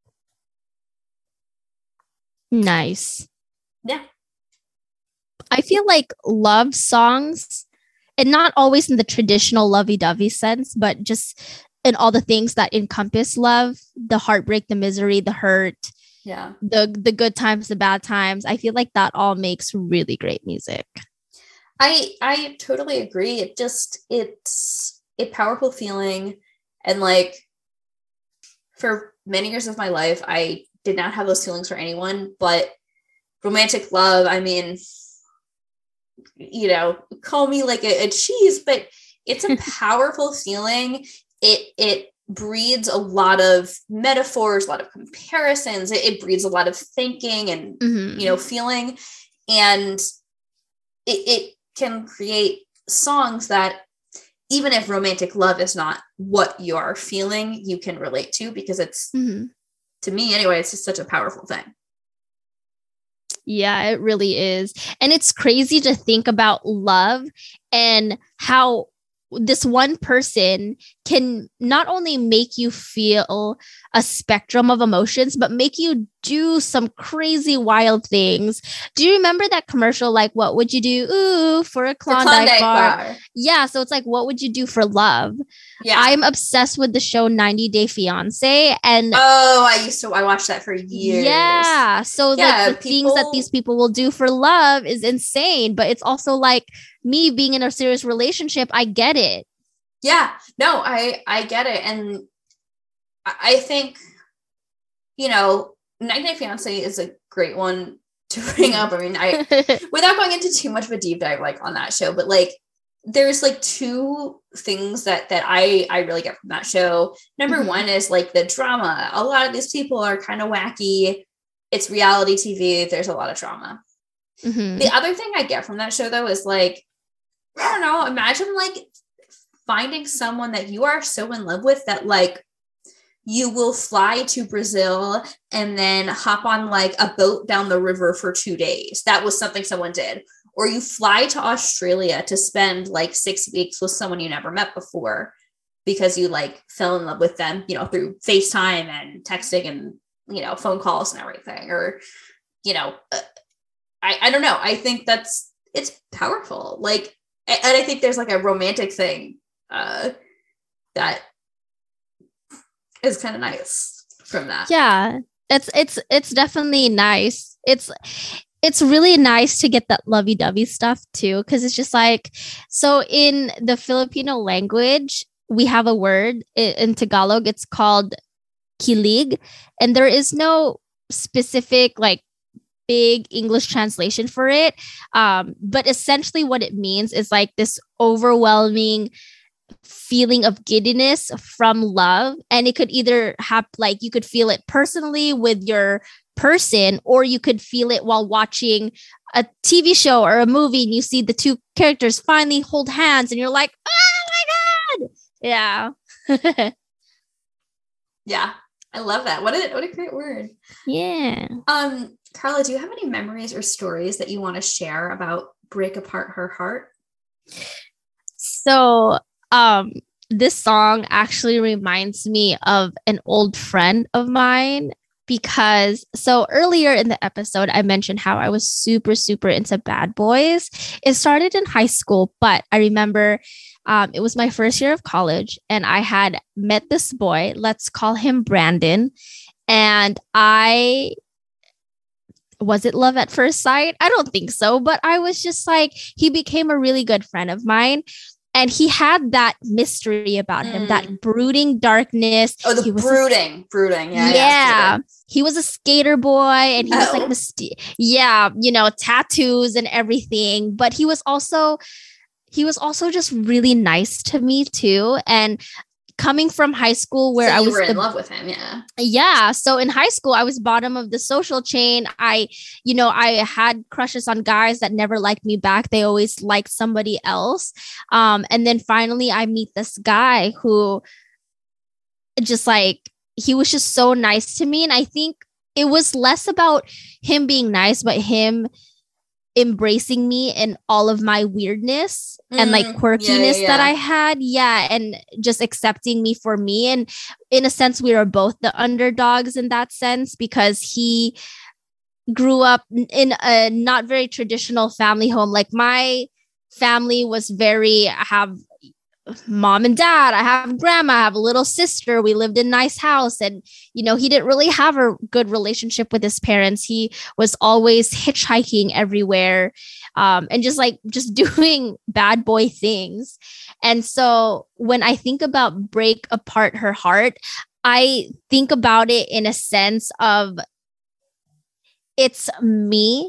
Nice. Yeah. I feel like love songs, and not always in the traditional lovey-dovey sense, but just in all the things that encompass love, the heartbreak, the misery, the hurt, yeah, the the good times, the bad times. I feel like that all makes really great music. I I totally agree. It just, it's a powerful feeling. And like, for many years of my life, I did not have those feelings for anyone, but romantic love, I mean, you know, call me like a, a cheese, but it's a powerful feeling. It, it breeds a lot of metaphors, a lot of comparisons. It, it breeds a lot of thinking and, mm-hmm. you know, feeling. And it, it can create songs that, even if romantic love is not what you're feeling, you can relate to, because it's, mm-hmm. to me anyway, it's just such a powerful thing. Yeah, it really is. And it's crazy to think about love and how this one person can not only make you feel a spectrum of emotions, but make you do some crazy wild things. Do you remember that commercial? Like, what would you do? Ooh, for a Klondike, for Klondike bar. bar. Yeah. So it's like, what would you do for love? Yeah. I'm obsessed with the show ninety Day Fiance. And oh, I used to, I watched that for years. Yeah. So yeah, like the people... things that these people will do for love is insane. But it's also like me being in a serious relationship. I get it. Yeah, no, I, I get it. And I think, you know, ninety Day Fiance is a great one to bring up. I mean, I, without going into too much of a deep dive, like on that show, but like, there's like two things that, that I, I really get from that show. Number mm-hmm. one is like the drama. A lot of these people are kind of wacky. It's reality T V. There's a lot of drama. Mm-hmm. The other thing I get from that show though, is like, I don't know, imagine like finding someone that you are so in love with that like you will fly to Brazil and then hop on like a boat down the river for two days. That was something someone did. Or you fly to Australia to spend like six weeks with someone you never met before because you like fell in love with them, you know, through FaceTime and texting and, you know, phone calls and everything. Or, you know, uh, I, I don't know. I think that's, it's powerful. Like, and I think there's like a romantic thing uh, that is kind of nice from that. Yeah, it's it's it's definitely nice. It's it's really nice to get that lovey-dovey stuff too, because it's just like, so in the Filipino language, we have a word in Tagalog. It's called kilig, and there is no specific like big English translation for it. Um, but essentially, what it means is like this overwhelming feeling of giddiness from love, and it could either have like you could feel it personally with your person, or you could feel it while watching a T V show or a movie and you see the two characters finally hold hands and you're like, oh my god. Yeah. Yeah, I love that. What a what a great word. Yeah. Um Carla, do you have any memories or stories that you want to share about Break Apart Her Heart? So Um, this song actually reminds me of an old friend of mine because so earlier in the episode, I mentioned how I was super, super into Bad Boys. It started in high school, but I remember um, it was my first year of college and I had met this boy, let's call him Brandon. And I was it love at first sight? I don't think so, but I was just like, he became a really good friend of mine. And he had that mystery about him, mm. that brooding darkness. Oh, the he was brooding, a, brooding. Yeah. Yeah. yeah he was a skater boy and he oh. was like, myst- yeah, you know, tattoos and everything. But he was also, he was also just really nice to me too. And coming from high school where so I was were in the, love with him. Yeah. Yeah. So in high school, I was bottom of the social chain. I, you know, I had crushes on guys that never liked me back. They always liked somebody else. Um, and then finally I meet this guy who just like, he was just so nice to me. And I think it was less about him being nice, but him embracing me and all of my weirdness mm, and like quirkiness yeah, yeah, yeah. that I had. Yeah. And just accepting me for me. And in a sense, we were both the underdogs in that sense because he grew up in a not very traditional family home. Like my family was very, I have mom and dad, I have grandma, I have a little sister. We lived in a nice house. And, you know, he didn't really have a good relationship with his parents. He was always hitchhiking everywhere um, and just like just doing bad boy things. And so when I think about Break Apart Her Heart, I think about it in a sense of it's me.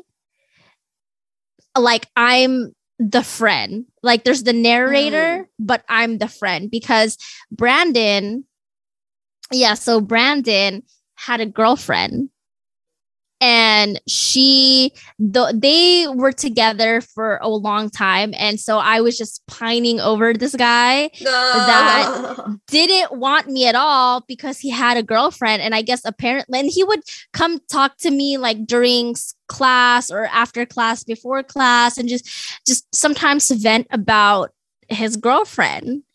Like I'm the friend, like there's the narrator, mm. but I'm the friend because Brandon, yeah. So Brandon had a girlfriend and she, the, they were together for a long time. And so I was just pining over this guy no. that didn't want me at all because he had a girlfriend. And I guess apparently, and he would come talk to me like during class or after class, before class, and just, just sometimes vent about his girlfriend.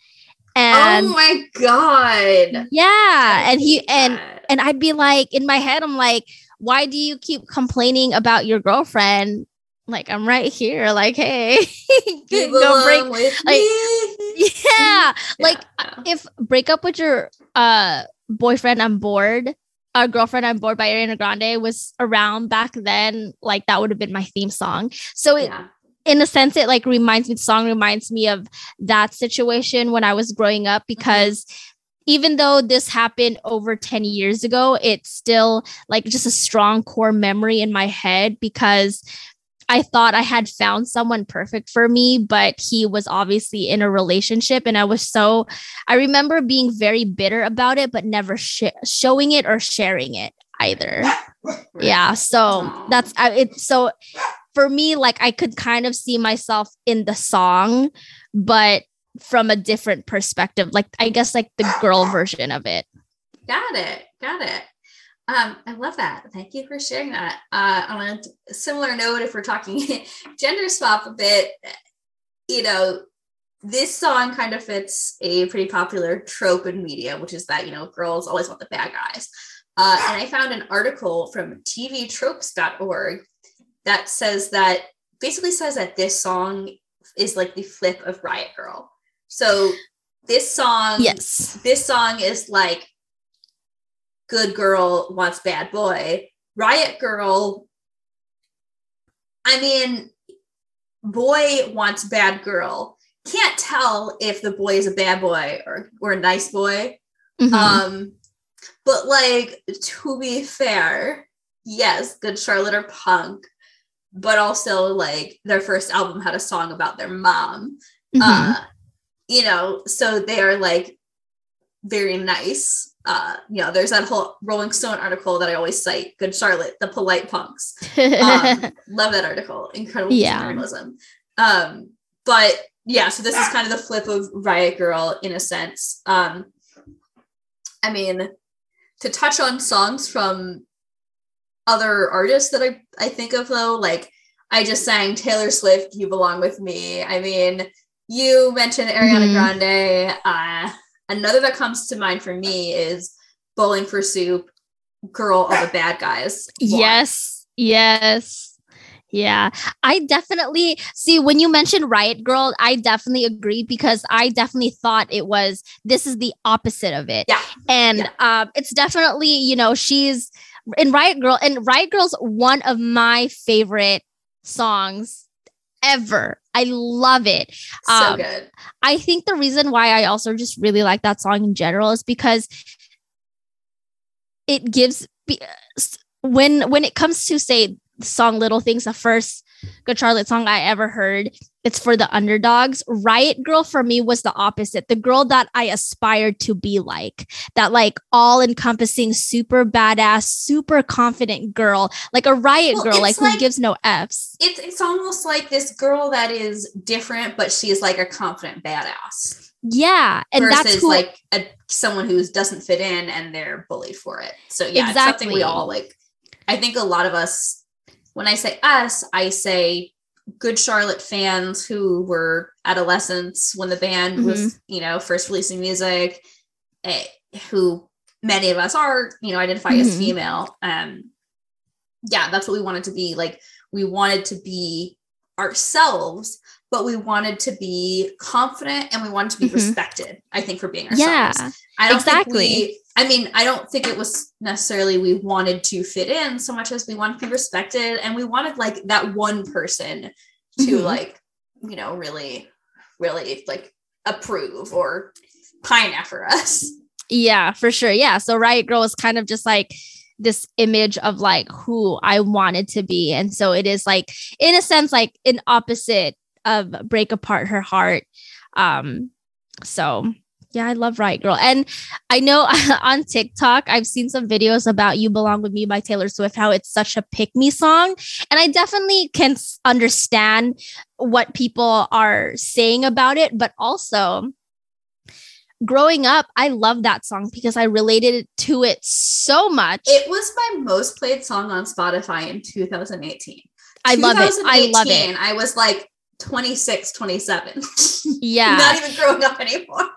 And oh my God. Yeah. And he and that. and I'd be like, in my head, I'm like, why do you keep complaining about your girlfriend? Like, I'm right here. Like, hey, go break with like, me. yeah. yeah. Like if break up with your uh boyfriend, I'm bored. Our Girlfriend, I'm Bored by Ariana Grande was around back then. Like that would have been my theme song. So it, yeah. in a sense, it like reminds me, the song reminds me of that situation when I was growing up, because mm-hmm. even though this happened over ten years ago, it's still like just a strong core memory in my head, because I thought I had found someone perfect for me, but he was obviously in a relationship. And I was so, I remember being very bitter about it, but never sh- showing it or sharing it either. Right. Yeah. So Aww. that's, I, it. So for me, like I could kind of see myself in the song, but from a different perspective, like I guess like the girl version of it. Got it. Got it. Um, I love that. Thank you for sharing that. Uh, on a similar note, if we're talking gender swap a bit, you know, this song kind of fits a pretty popular trope in media, which is that, you know, girls always want the bad guys. Uh, and I found an article from T V tropes dot org that says that, basically says that this song is like the flip of Riot Girl. So this song, yes, this song is like, good girl wants bad boy. Riot Girl, I mean, boy wants bad girl. Can't tell if the boy is a bad boy or, or a nice boy. Mm-hmm. Um, but like, to be fair, yes, Good Charlotte are punk, but also like their first album had a song about their mom. Mm-hmm. Uh, you know, so they are like very nice. Uh, you know, there's that whole Rolling Stone article that I always cite, Good Charlotte, the polite punks. Um, love that article. Incredible yeah. journalism. Um, but yeah, so this is kind of the flip of Riot Girl in a sense. Um, I mean, to touch on songs from other artists that I, I think of though, like I just sang Taylor Swift, You Belong With Me. I mean, you mentioned Ariana mm-hmm. Grande. Uh, Another that comes to mind for me is Bowling for Soup, Girl All the Bad Guys. Yes. Yes. Yeah. I definitely see when you mentioned Riot Girl, I definitely agree, because I definitely thought it was, this is the opposite of it. Yeah. And yeah. um, it's definitely, you know, she's in Riot Girl, and Riot Girl's one of my favorite songs ever. I love it. So um, good. I think the reason why I also just really like that song in general is because it gives, when when it comes to say the song Little Things, the first Good Charlotte song I ever heard, it's for the underdogs. Riot Girl for me was the opposite. The girl that I aspired to be like, that like all encompassing, super badass, super confident girl, like a Riot well, Girl, like, like who gives no F's. It's, it's almost like this girl that is different, but she's like a confident badass. Yeah. And versus that's who, like a, someone who doesn't fit in and they're bullied for it. So yeah, exactly. It's something we all like. I think a lot of us, when I say us, I say Good Charlotte fans who were adolescents when the band mm-hmm. was, you know, first releasing music, eh, who many of us are, you know, identify mm-hmm. as female. Um, yeah, that's what we wanted to be. Like, we wanted to be ourselves, but we wanted to be confident and we wanted to be mm-hmm. respected, I think, for being ourselves. Yeah, I don't exactly. think we, I mean, I don't think it was necessarily we wanted to fit in so much as we wanted to be respected. And we wanted like that one person to mm-hmm. like, you know, really, really like approve or pine after us. Yeah, for sure. Yeah. So Riot Girl is kind of just like this image of like who I wanted to be. And so it is like, in a sense, like an opposite of Break Apart Her Heart. Um, so yeah, I love Riot Girl. And I know on TikTok, I've seen some videos about You Belong With Me by Taylor Swift, how it's such a pick-me song. And I definitely can understand what people are saying about it. But also, growing up, I love that song because I related to it so much. It was my most played song on Spotify in two thousand eighteen. I love it. I love it. I was like twenty-six, twenty-seven. Yeah. Not even growing up anymore.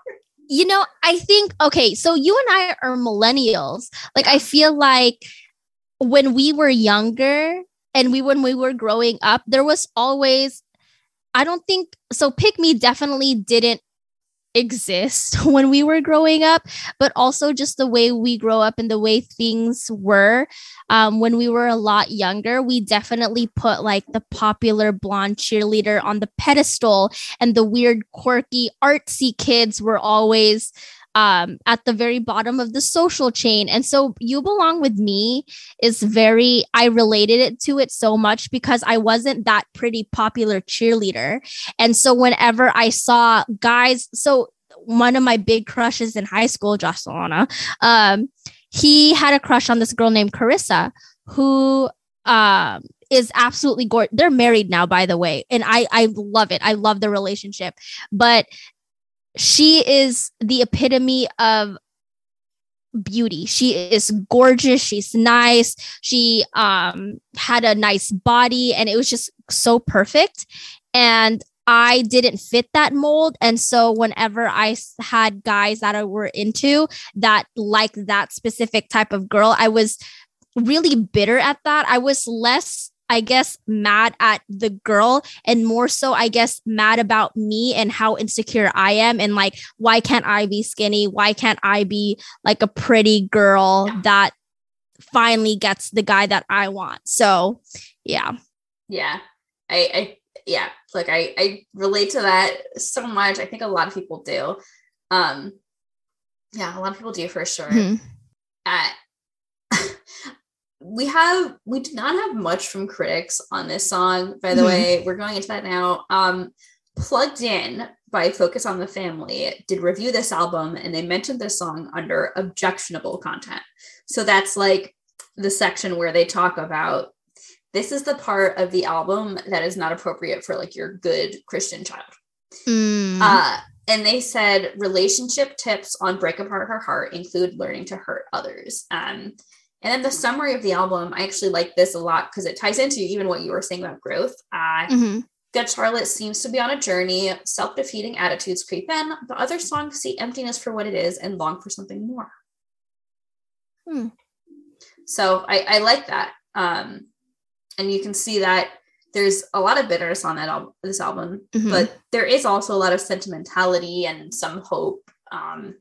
You know, I think, okay, so you and I are millennials. Like, I feel like when we were younger and we, when we were growing up, there was always, I don't think, so Pick Me definitely didn't exist when we were growing up, but also just the way we grow up and the way things were um, when we were a lot younger, we definitely put like the popular blonde cheerleader on the pedestal, and the weird, quirky, artsy kids were always um, at the very bottom of the social chain. And so You Belong With Me is very, I related it to it so much because I wasn't that pretty popular cheerleader. And so whenever I saw guys, so one of my big crushes in high school, Josh Solana, um, he had a crush on this girl named Carissa, who um, is absolutely gorgeous. They're married now, by the way. And I, I love it. I love the relationship. But she is the epitome of beauty. She is gorgeous. She's nice. She um, had a nice body, and it was just so perfect. And I didn't fit that mold. And so whenever I had guys that I were into that like that specific type of girl, I was really bitter at that. I was less, I guess, mad at the girl and more so, I guess, mad about me and how insecure I am. And like, why can't I be skinny? Why can't I be like a pretty girl that finally gets the guy that I want? So, yeah. Yeah. I, I yeah, like I, I relate to that so much. I think a lot of people do. Um, yeah, a lot of people do for sure. Mm-hmm. Uh, we have, we do not have much from critics on this song, by the mm-hmm. way. We're going into that now. Um, Plugged In by Focus on the Family did review this album, and they mentioned this song under objectionable content. So that's like the section where they talk about, this is the part of the album that is not appropriate for like your good Christian child. Mm. Uh, and they said relationship tips on Break Apart Her Heart include learning to hurt others. Um, and then the summary of the album, I actually like this a lot because it ties into even what you were saying about growth. Uh, mm-hmm. Good Charlotte seems to be on a journey. Self-defeating attitudes creep in. The other songs see emptiness for what it is and long for something more. Hmm. So I, I like that. Um, And you can see that there's a lot of bitterness on that al- this album, mm-hmm. but there is also a lot of sentimentality and some hope. Um,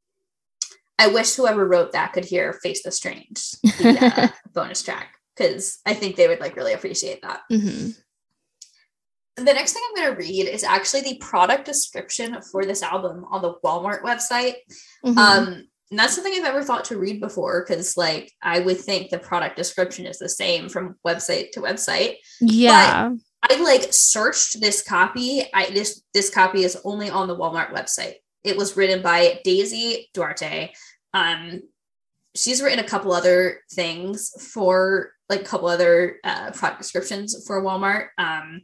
I wish whoever wrote that could hear Face the Strange, the uh, bonus track, because I think they would like really appreciate that. Mm-hmm. The next thing I'm going to read is actually the product description for this album on the Walmart website. Mm-hmm. Um, And that's something I've ever thought to read before, because like I would think the product description is the same from website to website. Yeah. But I like searched this copy. I this this copy is only on the Walmart website. It was written by Daisy Duarte. Um, she's written a couple other things for like a couple other uh, product descriptions for Walmart. Um,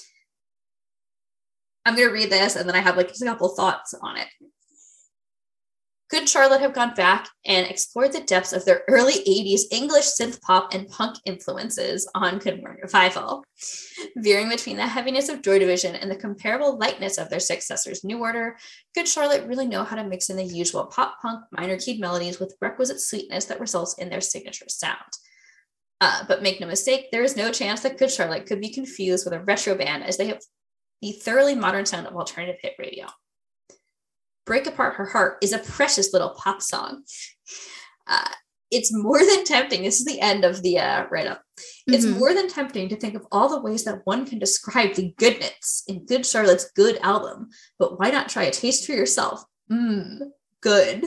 I'm gonna read this, and then I have like just a couple thoughts on it. Good Charlotte have gone back and explored the depths of their early eighties English synth pop and punk influences on Good Morning Revival, veering between the heaviness of Joy Division and the comparable lightness of their successors New Order. Good Charlotte really know how to mix in the usual pop punk minor keyed melodies with requisite sweetness that results in their signature sound. Uh, but make no mistake, there is no chance that Good Charlotte could be confused with a retro band, as they have the thoroughly modern sound of alternative hit radio. Break Apart Her Heart is a precious little pop song. Uh, it's more than tempting. This is the end of the uh, write-up. It's mm-hmm. more than tempting to think of all the ways that one can describe the goodness in Good Charlotte's good album, but why not try a taste for yourself? Mmm, good.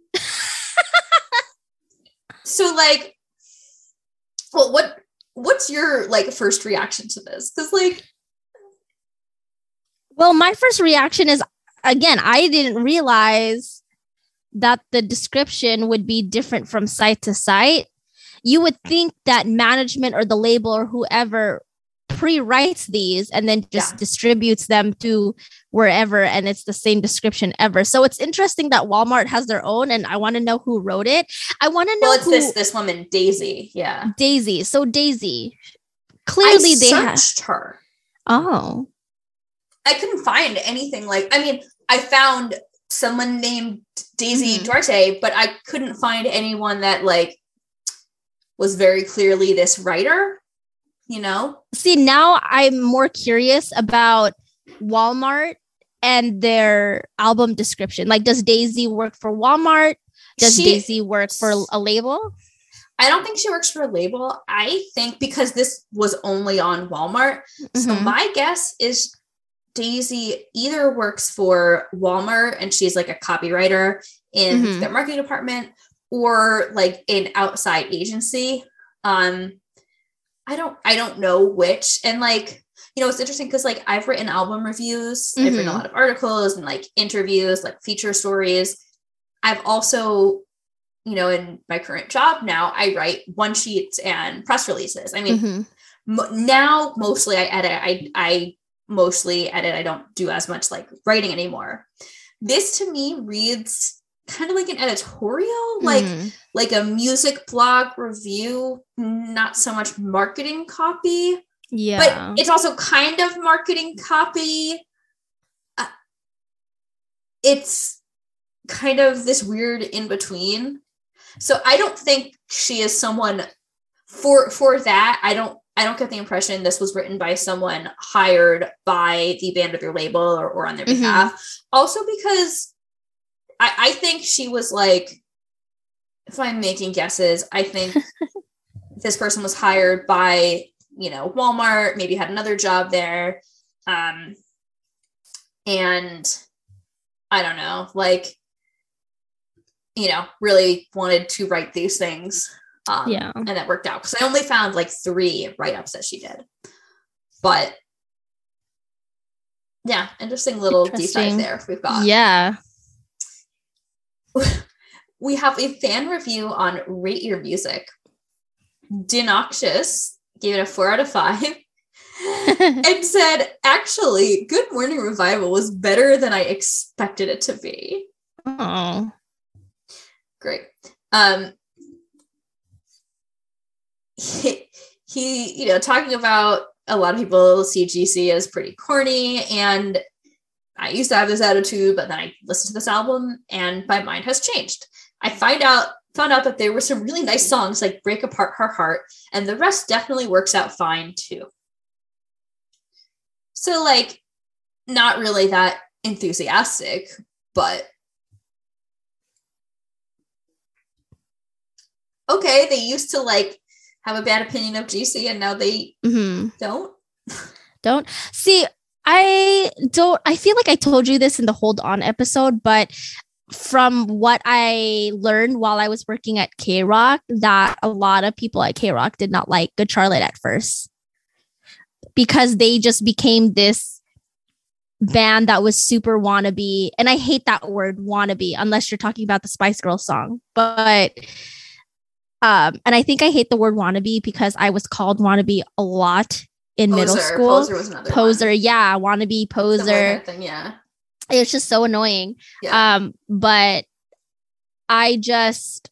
So, like, well, what what's your like first reaction to this? Because, like, well, my first reaction is, again, I didn't realize that the description would be different from site to site. You would think that management or the label or whoever pre-writes these and then just yeah. distributes them to wherever, and it's the same description ever. So it's interesting that Walmart has their own, and I want to know who wrote it. I want to know well, it's who, this this woman, Daisy. Yeah, Daisy. So Daisy, clearly I they searched ha- her. Oh, I couldn't find anything like. I mean, I found someone named Daisy Mhm. Duarte, but I couldn't find anyone that like was very clearly this writer, you know? See, now I'm more curious about Walmart and their album description. Like, does Daisy work for Walmart? Does She- Daisy work for a label? I don't think she works for a label. I think because this was only on Walmart. So Mhm. my guess is Daisy either works for Walmart and she's like a copywriter in Mhm. their marketing department, or like an outside agency. Um, I don't I don't know which. And like, you know, it's interesting because like I've written album reviews, I've written a Mhm. lot of articles and like interviews, like feature stories. I've also, you know, in my current job now, I write one sheets and press releases. I mean, Mhm. mo- now mostly I edit. I I mostly edit. I don't do as much like writing anymore. This to me reads kind of like an editorial, like Mhm. like a music blog review, not so much marketing copy, Yeah. but it's also kind of marketing copy. Uh, it's kind of this weird in between. So I don't think she is someone for for that. I don't I don't get the impression this was written by someone hired by the band or their label or, or on their Mhm. behalf. Also because I, I think she was like, if I'm making guesses, I think this person was hired by, you know, Walmart, maybe had another job there. Um, and I don't know, like, you know, really wanted to write these things. Um, Yeah. and that worked out because I only found like three write-ups that she did. But yeah, interesting little deep dive Interesting. there we've got. Yeah. We have a fan review on Rate Your Music. Dinoxious gave it a four out of five and said, actually, Good Morning Revival was better than I expected it to be. Oh. Great. Um, he, he, you know, talking about a lot of people see G C as pretty corny, and I used to have this attitude, but then I listened to this album and my mind has changed. I find out found out that there were some really nice songs like Break Apart Her Heart, and the rest definitely works out fine too. So like, not really that enthusiastic, but okay, they used to like have a bad opinion of G C and now they Mhm. don't. Don't see. I don't. I feel like I told you this in the Hold On episode, but from what I learned while I was working at K-Rock, that a lot of people at K-Rock did not like Good Charlotte at first because they just became this band that was super wannabe. And I hate that word wannabe unless you're talking about the Spice Girls song. But um, and I think I hate the word wannabe because I was called wannabe a lot in Poser. middle school. Poser was another Poser, one. yeah, wannabe poser. Similar kind of thing, yeah. It was just so annoying. Yeah. Um, but I just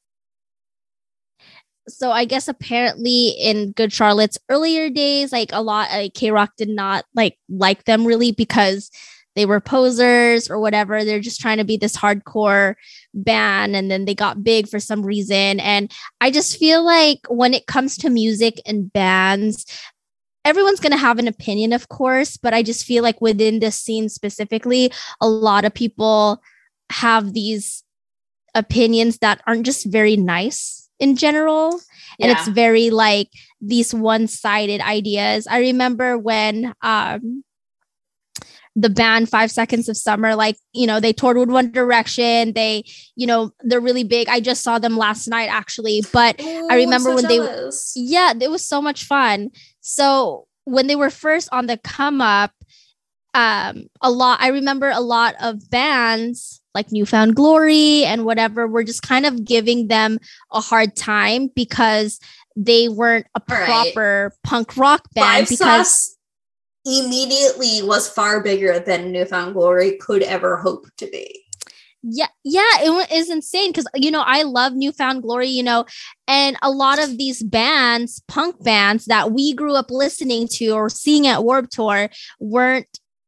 so I guess apparently in Good Charlotte's earlier days, like a lot like K-Rock did not like like them really because they were posers or whatever. They're just trying to be this hardcore band, and then they got big for some reason. And I just feel like when it comes to music and bands, everyone's going to have an opinion, of course, but I just feel like within this scene specifically, a lot of people have these opinions that aren't just very nice in general. And Yeah. it's very like these one-sided ideas. I remember when um, the band Five Seconds of Summer, like, you know, they toured with One Direction. They, you know, they're really big. I just saw them last night, actually. But Ooh, I remember I'm so when they jealous. yeah, it was so much fun. So when they were first on the come up, um, a lot, I remember a lot of bands like Newfound Glory and whatever were just kind of giving them a hard time because they weren't a All right. proper punk rock band. Five because Sauce immediately was far bigger than Newfound Glory could ever hope to be. Yeah, yeah, it wa- is insane because, you know, I love Newfound Glory, you know, and a lot of these bands, punk bands that we grew up listening to or seeing at Warped Tour weren't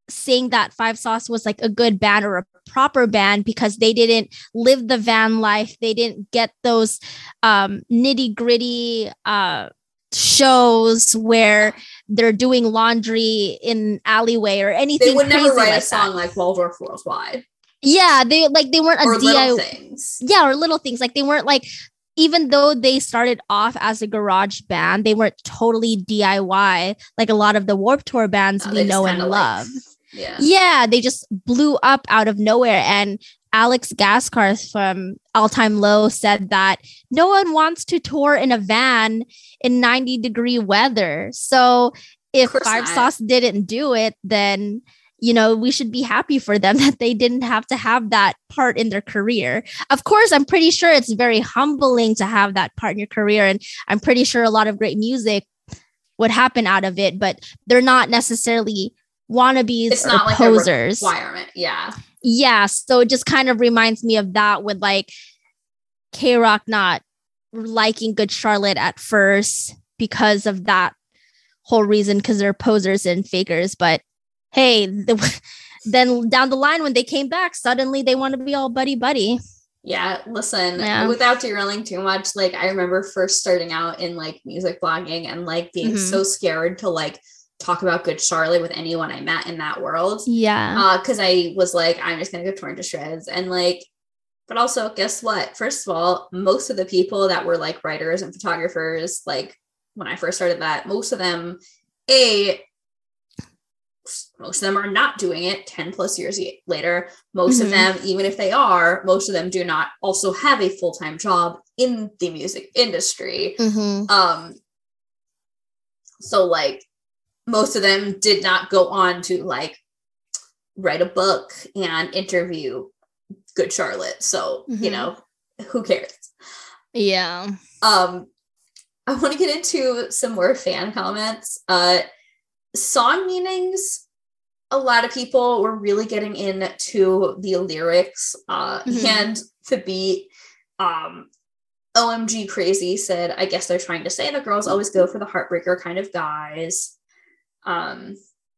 saying that Five Sauce was like a good band or a proper band because they didn't live the van life. They didn't get those um, nitty gritty uh, shows where they're doing laundry in alleyway or anything. They would never write like a song that. like Waldorf Worldwide. Yeah, they like they weren't or a D I Y. little things. Yeah, or little things. Like they weren't like, even though they started off as a garage band, they weren't totally D I Y like a lot of the Warped Tour bands No, we know and like, love. Yeah. Yeah, they just blew up out of nowhere. And Alex Gaskars from All Time Low said that no one wants to tour in a van in ninety degree weather. So if Five not. Sauce didn't do it, then, you know, we should be happy for them that they didn't have to have that part in their career. Of course, I'm pretty sure it's very humbling to have that part in your career. And I'm pretty sure a lot of great music would happen out of it, but they're not necessarily wannabes it's or not like posers. A requirement. Yeah. Yeah. So it just kind of reminds me of that with like K-Rock not liking Good Charlotte at first because of that whole reason, because they're posers and fakers. But hey, the, then down the line when they came back, suddenly they want to be all buddy buddy. Yeah, listen, Yeah. without derailing too much, like I remember first starting out in like music blogging and like being Mhm. so scared to like talk about Good Charlotte with anyone I met in that world. Yeah. Uh, because I was like, I'm just gonna go torn to shreds. And like, but also guess what? First of all, most of the people that were like writers and photographers, like when I first started that, most of them, A, most of them are not doing it ten plus years later. Most Mhm. of them, even if they are, most of them do not also have a full-time job in the music industry. Mhm. Um, so like most of them did not go on to like write a book and interview Good Charlotte. So, you Mhm. know, who cares? Yeah. Um, I want to get into some more fan comments. Uh, song meanings. A lot of people were really getting into the lyrics uh, Mhm. and the beat. Um, O M G Crazy said, I guess they're trying to say the girls always go for the heartbreaker kind of guys. Um,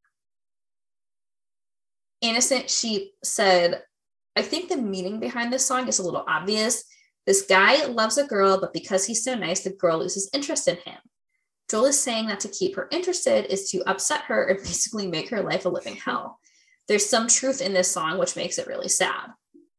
Innocent Sheep said, I think the meaning behind this song is a little obvious. This guy loves a girl, but because he's so nice, the girl loses interest in him. Joel is saying that to keep her interested is to upset her and basically make her life a living hell. There's some truth in this song, which makes it really sad.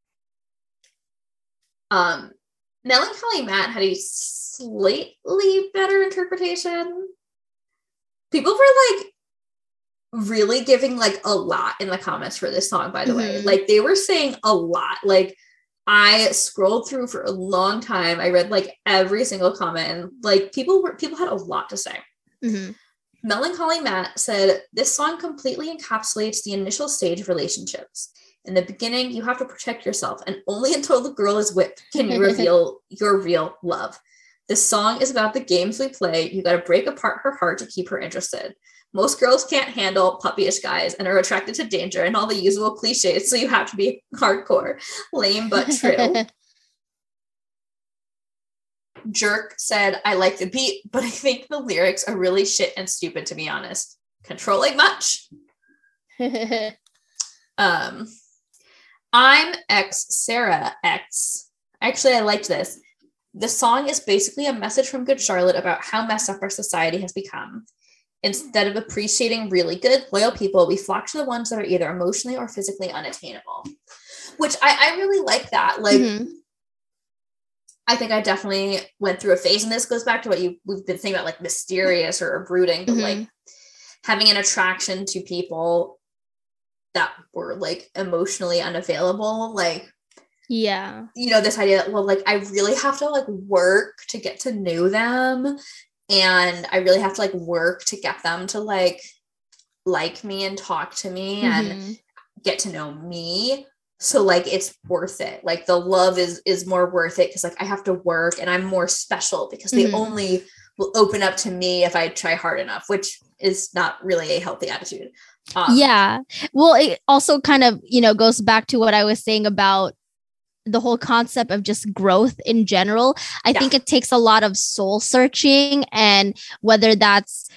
Um, Melancholy Matt had a slightly better interpretation. People were like really giving like a lot in the comments for this song, by the Mhm. way. Like they were saying a lot. Like I scrolled through for a long time. I read like every single comment and like people were people had a lot to say. Mhm. Melancholy Matt said, this song completely encapsulates the initial stage of relationships. In the beginning, you have to protect yourself, and only until the girl is whipped can you reveal your real love. This song is about the games we play. You got to break apart her heart to keep her interested. Most girls can't handle puppyish guys and are attracted to danger and all the usual cliches, so you have to be hardcore. Lame but true. Jerk said, I like the beat, but I think the lyrics are really shit and stupid, to be honest. Controlling much. Um, I'm X Sarah X. Actually, I liked this. The song is basically a message from Good Charlotte about how messed up our society has become. Instead of appreciating really good, loyal people, we flock to the ones that are either emotionally or physically unattainable. Which I, I really like that. Like, Mhm. I think I definitely went through a phase, and this goes back to what you we've been saying about like mysterious or, or brooding, but Mhm. like having an attraction to people that were like emotionally unavailable. Like, Yeah. you know, this idea that, well, like I really have to like work to get to know them, and I really have to like work to get them to like like me and talk to me and Mhm. get to know me. So like it's worth it. Like the love is is more worth it because like I have to work and I'm more special because they Mhm. only will open up to me if I try hard enough, which is not really a healthy attitude. Um, Yeah. Well, it also kind of, you know, goes back to what I was saying about the whole concept of just growth in general. I Yeah. think it takes a lot of soul searching, and whether that's,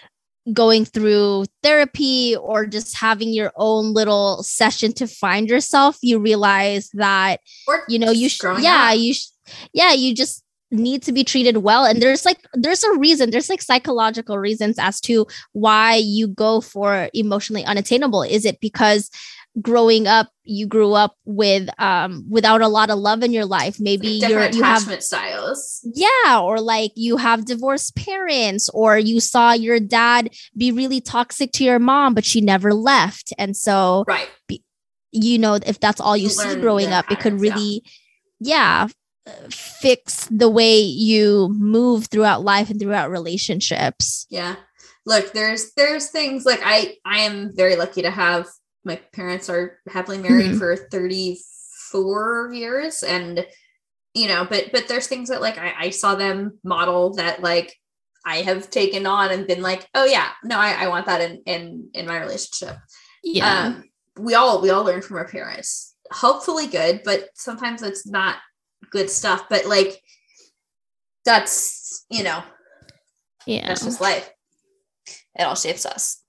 going through therapy or just having your own little session to find yourself, you realize that, or you know, you just sh- growing yeah, up. you sh- yeah, you just need to be treated well. And there's like, there's a reason, there's like psychological reasons as to why you go for emotionally unattainable. Is it because growing up, you grew up with um without a lot of love in your life? Maybe Like you're different you have attachment styles. yeah, or like you have divorced parents, or you saw your dad be really toxic to your mom, but she never left. And so, Right. be, you know, if that's all you, You see learn growing their up, it could patterns, yeah. really, yeah, uh, fix the way you move throughout life and throughout relationships. Yeah. Look, there's there's things like I I am very lucky to have my parents are happily married Mhm. for thirty-four years, and you know, but but there's things that like I, I saw them model that like I have taken on and been like, oh yeah, no, I, I want that in in in my relationship. Yeah. Um, we all we all learn from our parents, hopefully good, but sometimes it's not good stuff. But like that's you know yeah. that's just life. It all shapes us.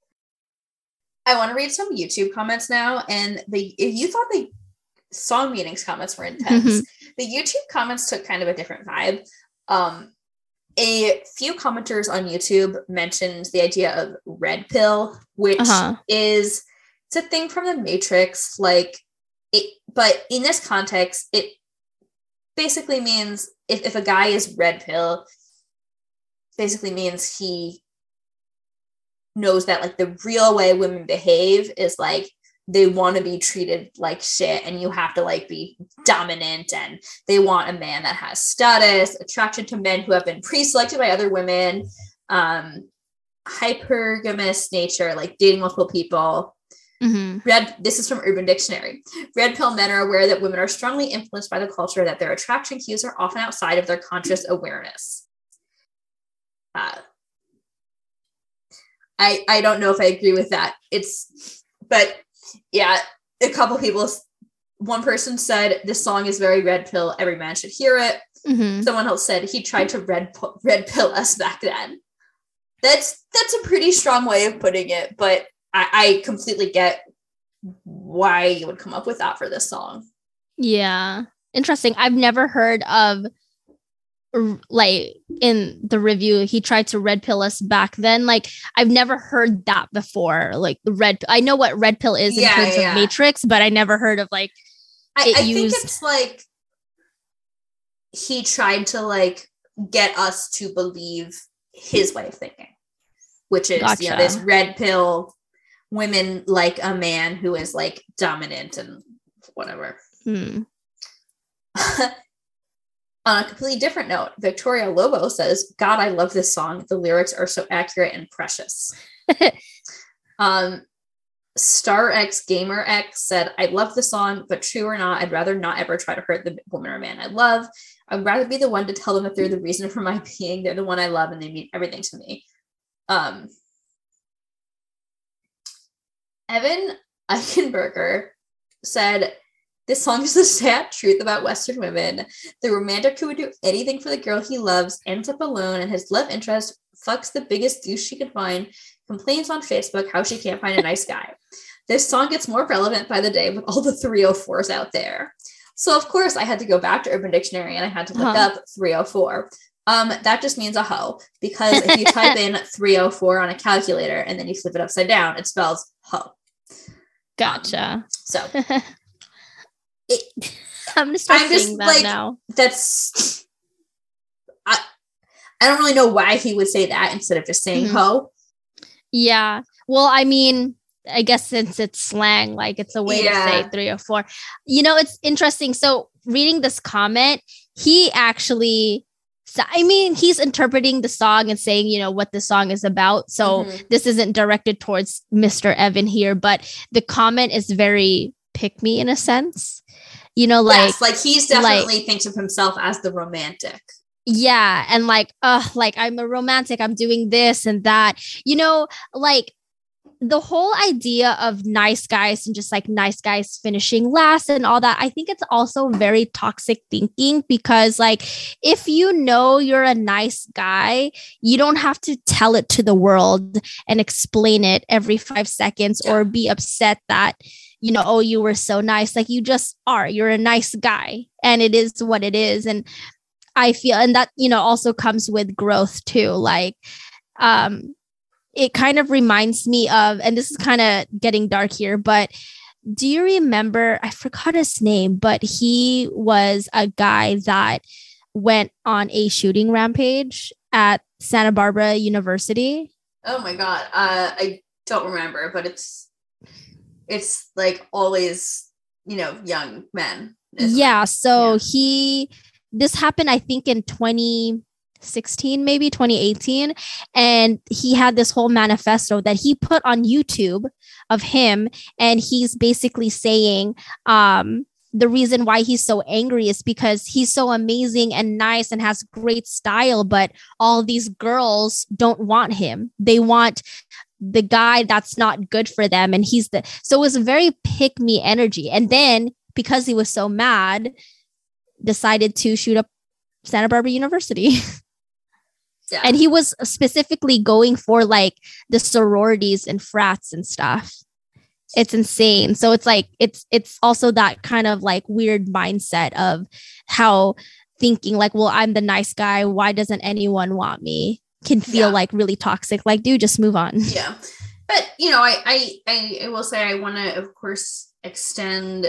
I want to read some YouTube comments now, and the if you thought the song meetings comments were intense, the YouTube comments took kind of a different vibe. Um, a few commenters on YouTube mentioned the idea of red pill, which Uh-huh. is it's a thing from the Matrix, like it, but in this context, it basically means if, if a guy is red pill, basically means he knows that like the real way women behave is like they want to be treated like shit, and you have to like be dominant, and they want a man that has status, attraction to men who have been pre-selected by other women, um hypergamous nature, like dating multiple people. Mm-hmm. Red this is from Urban Dictionary. Red pill men are aware that women are strongly influenced by the culture, that their attraction cues are often outside of their conscious awareness. uh I, I don't know if I agree with that. It's, but yeah, a couple people, one person said this song is very red pill. Every man should hear it. Mm-hmm. Someone else said he tried to red red pill us back then. That's that's a pretty strong way of putting it, but I, I completely get why you would come up with that for this song. Yeah. Interesting. I've never heard of, like, in the review, he tried to red pill us back then. Like, I've never heard that before. Like, the red, I know what red pill is Yeah, in terms yeah. of Matrix, but I never heard of like, I, it I used- think it's like he tried to like get us to believe his way of thinking, which is you know Gotcha. this red pill women like a man who is like dominant and whatever. hmm. On a completely different note, Victoria Lobo says, God, I love this song. The lyrics are so accurate and precious. um, Star X Gamer X said, I love the song, but true or not, I'd rather not ever try to hurt the woman or man I love. I'd rather be the one to tell them that they're the reason for my being. They're the one I love and they mean everything to me. Um, Evan Eichenberger said, this song is the sad truth about Western women. The romantic who would do anything for the girl he loves ends up alone, and his love interest fucks the biggest douche she could find, complains on Facebook how she can't find a nice guy. This song gets more relevant by the day with all the three oh fours out there. So, of course, I had to go back to Urban Dictionary and I had to look Uh-huh. up three oh four. Um, that just means a hoe, because if you type in three oh four on a calculator and then you flip it upside down, it spells hoe. Gotcha. So it, I'm gonna start I'm just, saying that like, now. that's I I don't really know why he would say that instead of just saying Mhm. hoe. Yeah. Well, I mean, I guess since it's slang, like it's a way Yeah. to say three or four. You know, it's interesting. So reading this comment, he actually, so, I mean, he's interpreting the song and saying, you know, what the song is about. So Mhm. this isn't directed towards Mister Evan here, but the comment is very pick me in a sense. You know, like, Yes, like he's definitely thinks of himself as the romantic. yeah. And like, uh, like I'm a romantic, I'm doing this and that, you know, like the whole idea of nice guys and just like nice guys finishing last and all that, I think it's also very toxic thinking, because like if you know you're a nice guy, you don't have to tell it to the world and explain it every five seconds or be upset that, you know, oh, you were so nice. Like you just are, you're a nice guy and it is what it is. And I feel, and that, you know, also comes with growth too. Like, um, it kind of reminds me of, and this is kind of getting dark here, but do you remember, I forgot his name, but he was a guy that went on a shooting rampage at Santa Barbara University. Oh my God. Uh, I don't remember, but it's, it's like always, you know, young men. Yeah. It? So yeah. he, this happened, I think in twenty sixteen, maybe twenty eighteen. And he had this whole manifesto that he put on YouTube of him. And he's basically saying, um, the reason why he's so angry is because he's so amazing and nice and has great style, but all these girls don't want him. They want the guy that's not good for them. And he's the, so it was a very pick me energy. And then because he was so mad, decided to shoot up Santa Barbara University. Yeah. And he was specifically going for like the sororities and frats and stuff. It's insane. So it's like, it's, it's also that kind of like weird mindset of how thinking like, well, I'm the nice guy. Why doesn't anyone want me? Can feel yeah. like really toxic. Like, dude, just move on. Yeah. But, you know, I, I, I, I will say I want to, of course, extend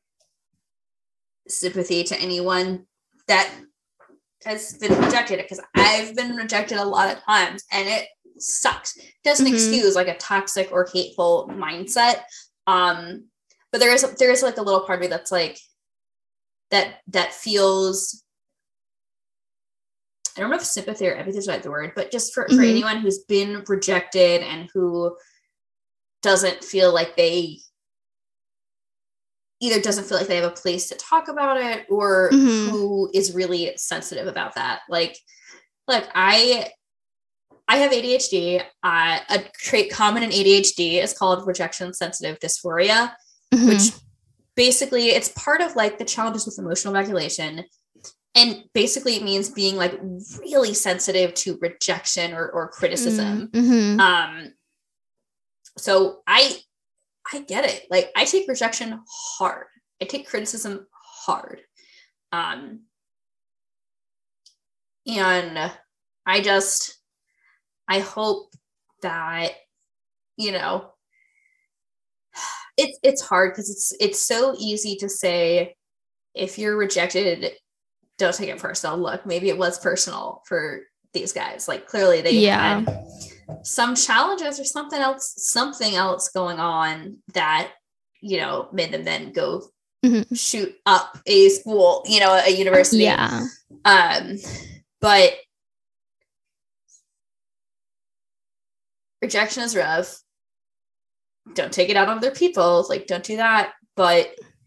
sympathy to anyone that has been rejected, because I've been rejected a lot of times and it sucks. It doesn't mm-hmm. excuse like a toxic or hateful mindset. Um, but there is, there is like a little part of me that's like, that, that feels, I don't know if sympathy or empathy is the right word, but just for, mm-hmm. for anyone who's been rejected and who doesn't feel like they either doesn't feel like they have a place to talk about it, or mm-hmm. who is really sensitive about that. Like, like I, I have A D H D. Uh, a trait common in A D H D is called rejection sensitive dysphoria, mm-hmm. which basically it's part of like the challenges with emotional regulation. And basically it means being like really sensitive to rejection or, or criticism. Mm-hmm. Um, so I, I get it. Like I take rejection hard. I take criticism hard. Um, and I just, I hope that, you know, it's, it's hard because it's, it's so easy to say, if you're rejected, don't take it personal. Look, maybe it was personal for these guys. Like clearly they yeah. had some challenges or something else, something else going on that, you know, made them then go mm-hmm. shoot up a school, you know, a university. Yeah. Um, but rejection is rough. Don't take it out on other people. Like, don't do that. But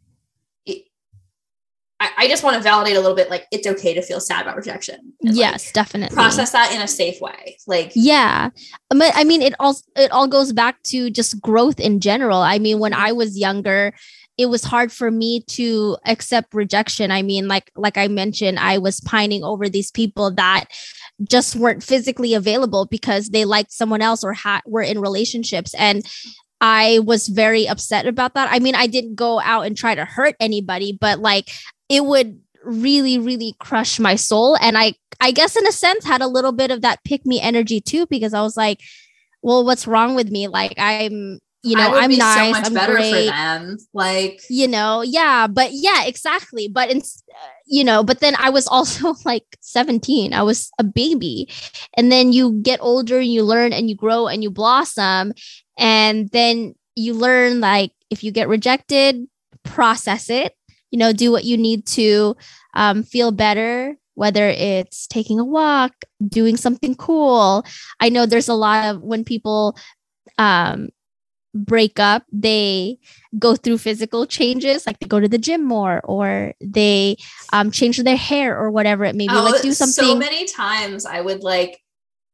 I just want to validate a little bit, like, it's okay to feel sad about rejection. And, yes, like, definitely. Process that in a safe way. Like, yeah. But I mean, it all, it all goes back to just growth in general. I mean, when I was younger, it was hard for me to accept rejection. I mean, like, like I mentioned, I was pining over these people that just weren't physically available because they liked someone else or ha- were in relationships. And I was very upset about that. I mean, I didn't go out and try to hurt anybody, but like, it would really, really crush my soul. And I, I guess in a sense had a little bit of that pick me energy too, because I was like, well, what's wrong with me? Like, I'm, you know, I'm nice. So much I'm better great. For them. Like, you know, yeah, but yeah, exactly. But, in, you know, but then I was also like seventeen. I was a baby. And then you get older and you learn and you grow and you blossom. And then you learn, like, if you get rejected, process it. You know, do what you need to um, feel better, whether it's taking a walk, doing something cool. I know there's a lot of when people um, break up, they go through physical changes, like they go to the gym more, or they um, change their hair or whatever it may be. Oh, like do something. So many times I would like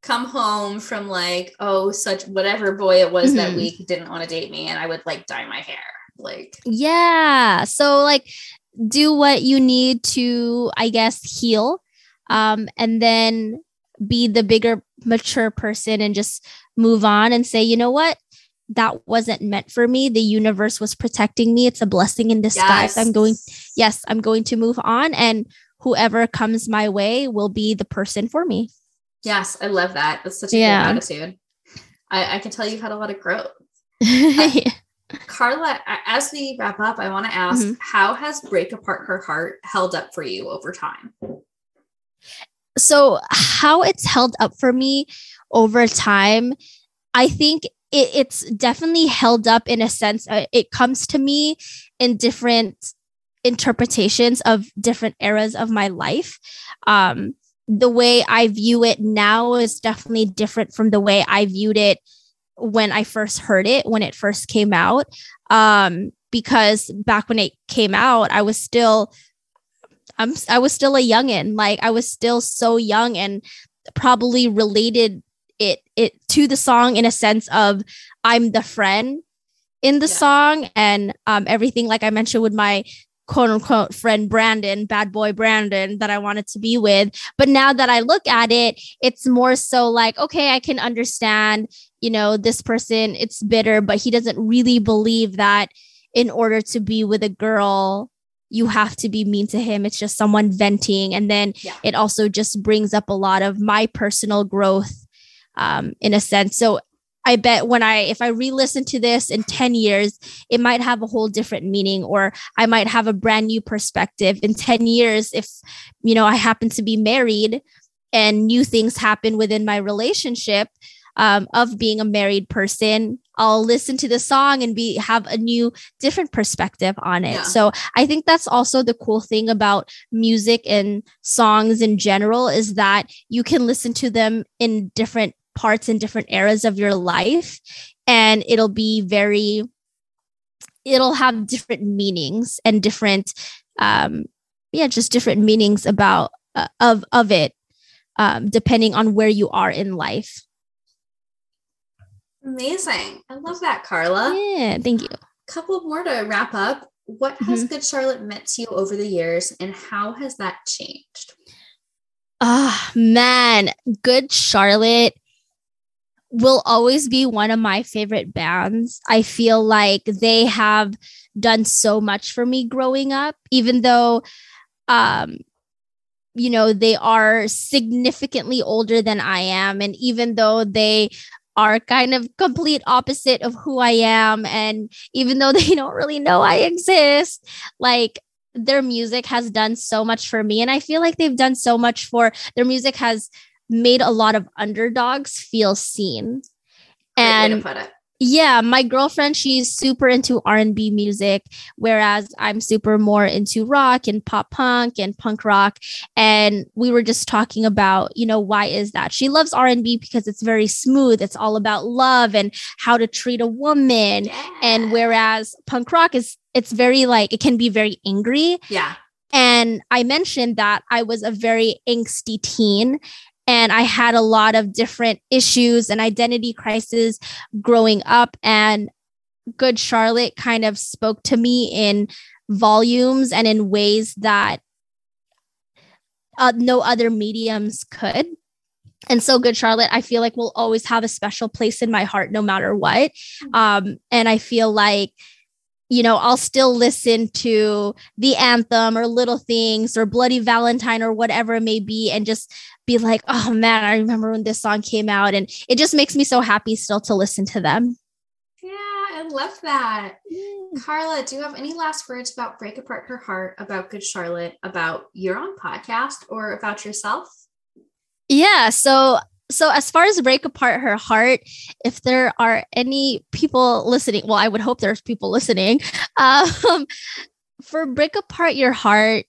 come home from like, oh, such whatever boy it was mm-hmm. that week didn't want to date me, and I would like dye my hair. Like, yeah. So like do what you need to, I guess, heal. Um, and then be the bigger, mature person and just move on and say, you know what? That wasn't meant for me. The universe was protecting me. It's a blessing in disguise. Yes. I'm going, yes, I'm going to move on. And whoever comes my way will be the person for me. Yes, I love that. That's such a yeah. good attitude. I, I can tell you've had a lot of growth. Uh, Carla, as we wrap up, I want to ask, mm-hmm. how has Break Apart Her Heart held up for you over time? So how it's held up for me over time, I think it, it's definitely held up in a sense. Uh, it comes to me in different interpretations of different eras of my life. Um, the way I view it now is definitely different from the way I viewed it when I first heard it, when it first came out. Um, because back when it came out, I was still I'm, I was still a youngin'. Like I was still so young and probably related it, it to the song in a sense of I'm the friend in the yeah. song and um, everything, like I mentioned with my quote unquote friend, Brandon, bad boy Brandon that I wanted to be with. But now that I look at it, it's more so like, okay, I can understand, you know, this person, it's bitter, but he doesn't really believe that in order to be with a girl, you have to be mean to him. It's just someone venting. And then yeah. it also just brings up a lot of my personal growth um, in a sense. So I bet when I, if I re-listen to this in ten years, it might have a whole different meaning, or I might have a brand new perspective in ten years. If, you know, I happen to be married and new things happen within my relationship um, of being a married person, I'll listen to the song and be have a new, different perspective on it. Yeah. So I think that's also the cool thing about music and songs in general, is that you can listen to them in different parts and different eras of your life, and it'll be very, it'll have different meanings and different, um, yeah, just different meanings about uh, of of it, um, depending on where you are in life. Amazing. I love that, Carla. Yeah, thank you. A couple more to wrap up. What has mm-hmm. Good Charlotte meant to you over the years, and how has that changed? Ah, oh, man, Good Charlotte will always be one of my favorite bands. I feel like they have done so much for me growing up, even though, um, you know, they are significantly older than I am. And even though they are kind of complete opposite of who I am, and even though they don't really know I exist, like their music has done so much for me. And I feel like they've done so much for, their music has made a lot of underdogs feel seen. Great and way to put it. Yeah, my girlfriend, she's super into R and B music, whereas I'm super more into rock and pop punk and punk rock. And we were just talking about, you know, why is that? She loves R and B because it's very smooth. It's all about love and how to treat a woman. Yeah. And whereas punk rock is, it's very like, it can be very angry. Yeah. And I mentioned that I was a very angsty teen, and I had a lot of different issues and identity crises growing up. And Good Charlotte kind of spoke to me in volumes and in ways that uh, no other mediums could. And so Good Charlotte, I feel like will always have a special place in my heart, no matter what. Um, and I feel like, you know, I'll still listen to the anthem or Little Things or Bloody Valentine or whatever it may be, and just be like, oh man, I remember when this song came out. And it just makes me so happy still to listen to them. Yeah, I love that. Mm. Carla, do you have any last words about Break Apart Her Heart, about Good Charlotte, about your own podcast, or about yourself? Yeah, so So as far as Break Apart Her Heart, if there are any people listening, well, I would hope there's people listening. Um, for Break Apart Your Heart,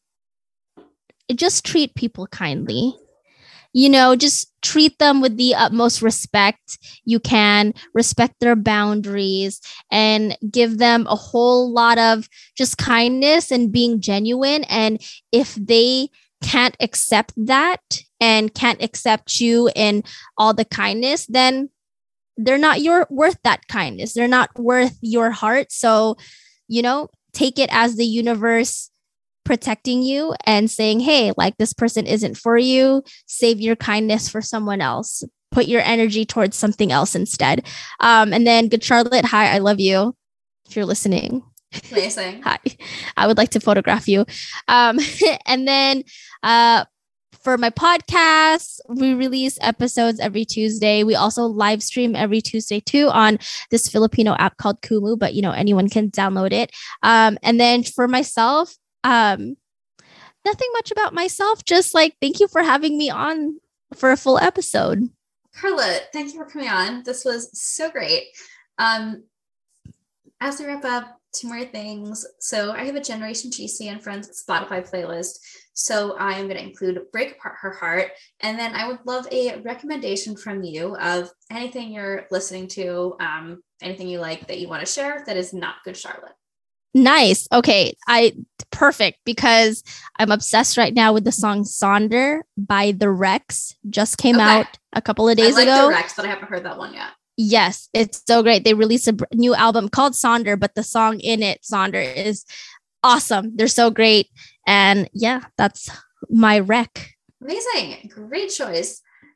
just treat people kindly. You know, just treat them with the utmost respect you can, respect their boundaries, and give them a whole lot of just kindness and being genuine. And if they can't accept that and can't accept you in all the kindness, then they're not your worth that kindness. They're not worth your heart. So, you know, take it as the universe protecting you and saying, hey, like this person isn't for you. Save your kindness for someone else. Put your energy towards something else instead. Um, and then Good Charlotte, hi, I love you. If you're listening. Amazing. Hi. I would like to photograph you. Um, and then uh, for my podcast, we release episodes every Tuesday. We also live stream every Tuesday too on this Filipino app called Kumu, but you know, anyone can download it. Um, and then for myself, um, nothing much about myself, just like, thank you for having me on for a full episode. Carla, thank you for coming on. This was so great. Um, as we wrap up, two more things. So I have a Generation G C and Friends Spotify playlist. So I am going to include Break Apart Her Heart. And then I would love a recommendation from you of anything you're listening to, um, anything you like that you want to share that is not Good Charlotte. Nice. Okay. I perfect, because I'm obsessed right now with the song Sonder by The Rex. Just came okay. out a couple of days I like ago. The Rex, but I haven't heard that one yet. Yes, it's so great. They released a new album called Sonder, but the song in it, Sonder, is awesome. They're so great. And yeah, that's my rec. Amazing. Great choice.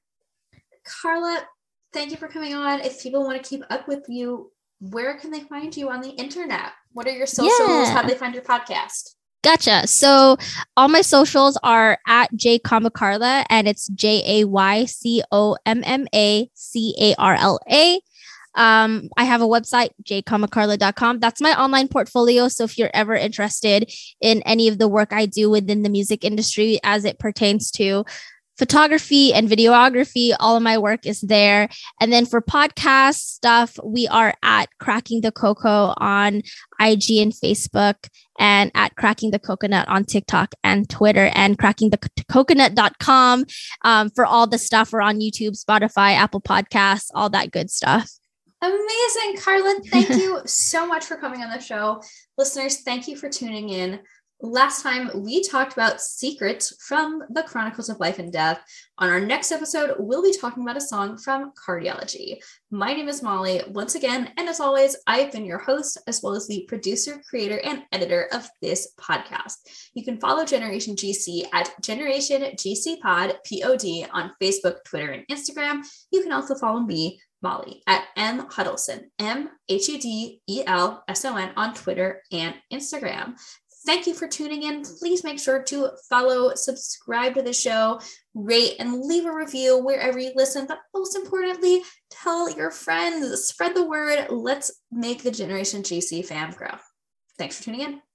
Carla, thank you for coming on. If people want to keep up with you, where can they find you on the internet? What are your socials? Yeah. How do they find your podcast? Gotcha. So all my socials are at J Comma Carla, and it's J A Y C O M M A C A R L A. Um, I have a website, j comma carla dot com. That's my online portfolio. So if you're ever interested in any of the work I do within the music industry as it pertains to photography and videography, all of my work is there. And then for podcast stuff, we are at Cracking the Coco on I G and Facebook, and at Cracking the Coconut on TikTok and Twitter, and cracking the coconut dot com um, for all the stuff. We're on YouTube, Spotify, Apple Podcasts, all that good stuff. Amazing, Carla. Thank you so much for coming on the show. Listeners, thank you for tuning in. Last time we talked about secrets from the Chronicles of Life and Death. On our next episode, we'll be talking about a song from Cardiology. My name is Molly, once again, and as always, I've been your host, as well as the producer, creator, and editor of this podcast. You can follow Generation G C at Generation G C Pod, P O D, on Facebook, Twitter, and Instagram. You can also follow me, Molly, at M Huddleston, M H U D E L S O N, on Twitter and Instagram. Thank you for tuning in. Please make sure to follow, subscribe to the show, rate, and leave a review wherever you listen. But most importantly, tell your friends, spread the word. Let's make the Generation G C fam grow. Thanks for tuning in.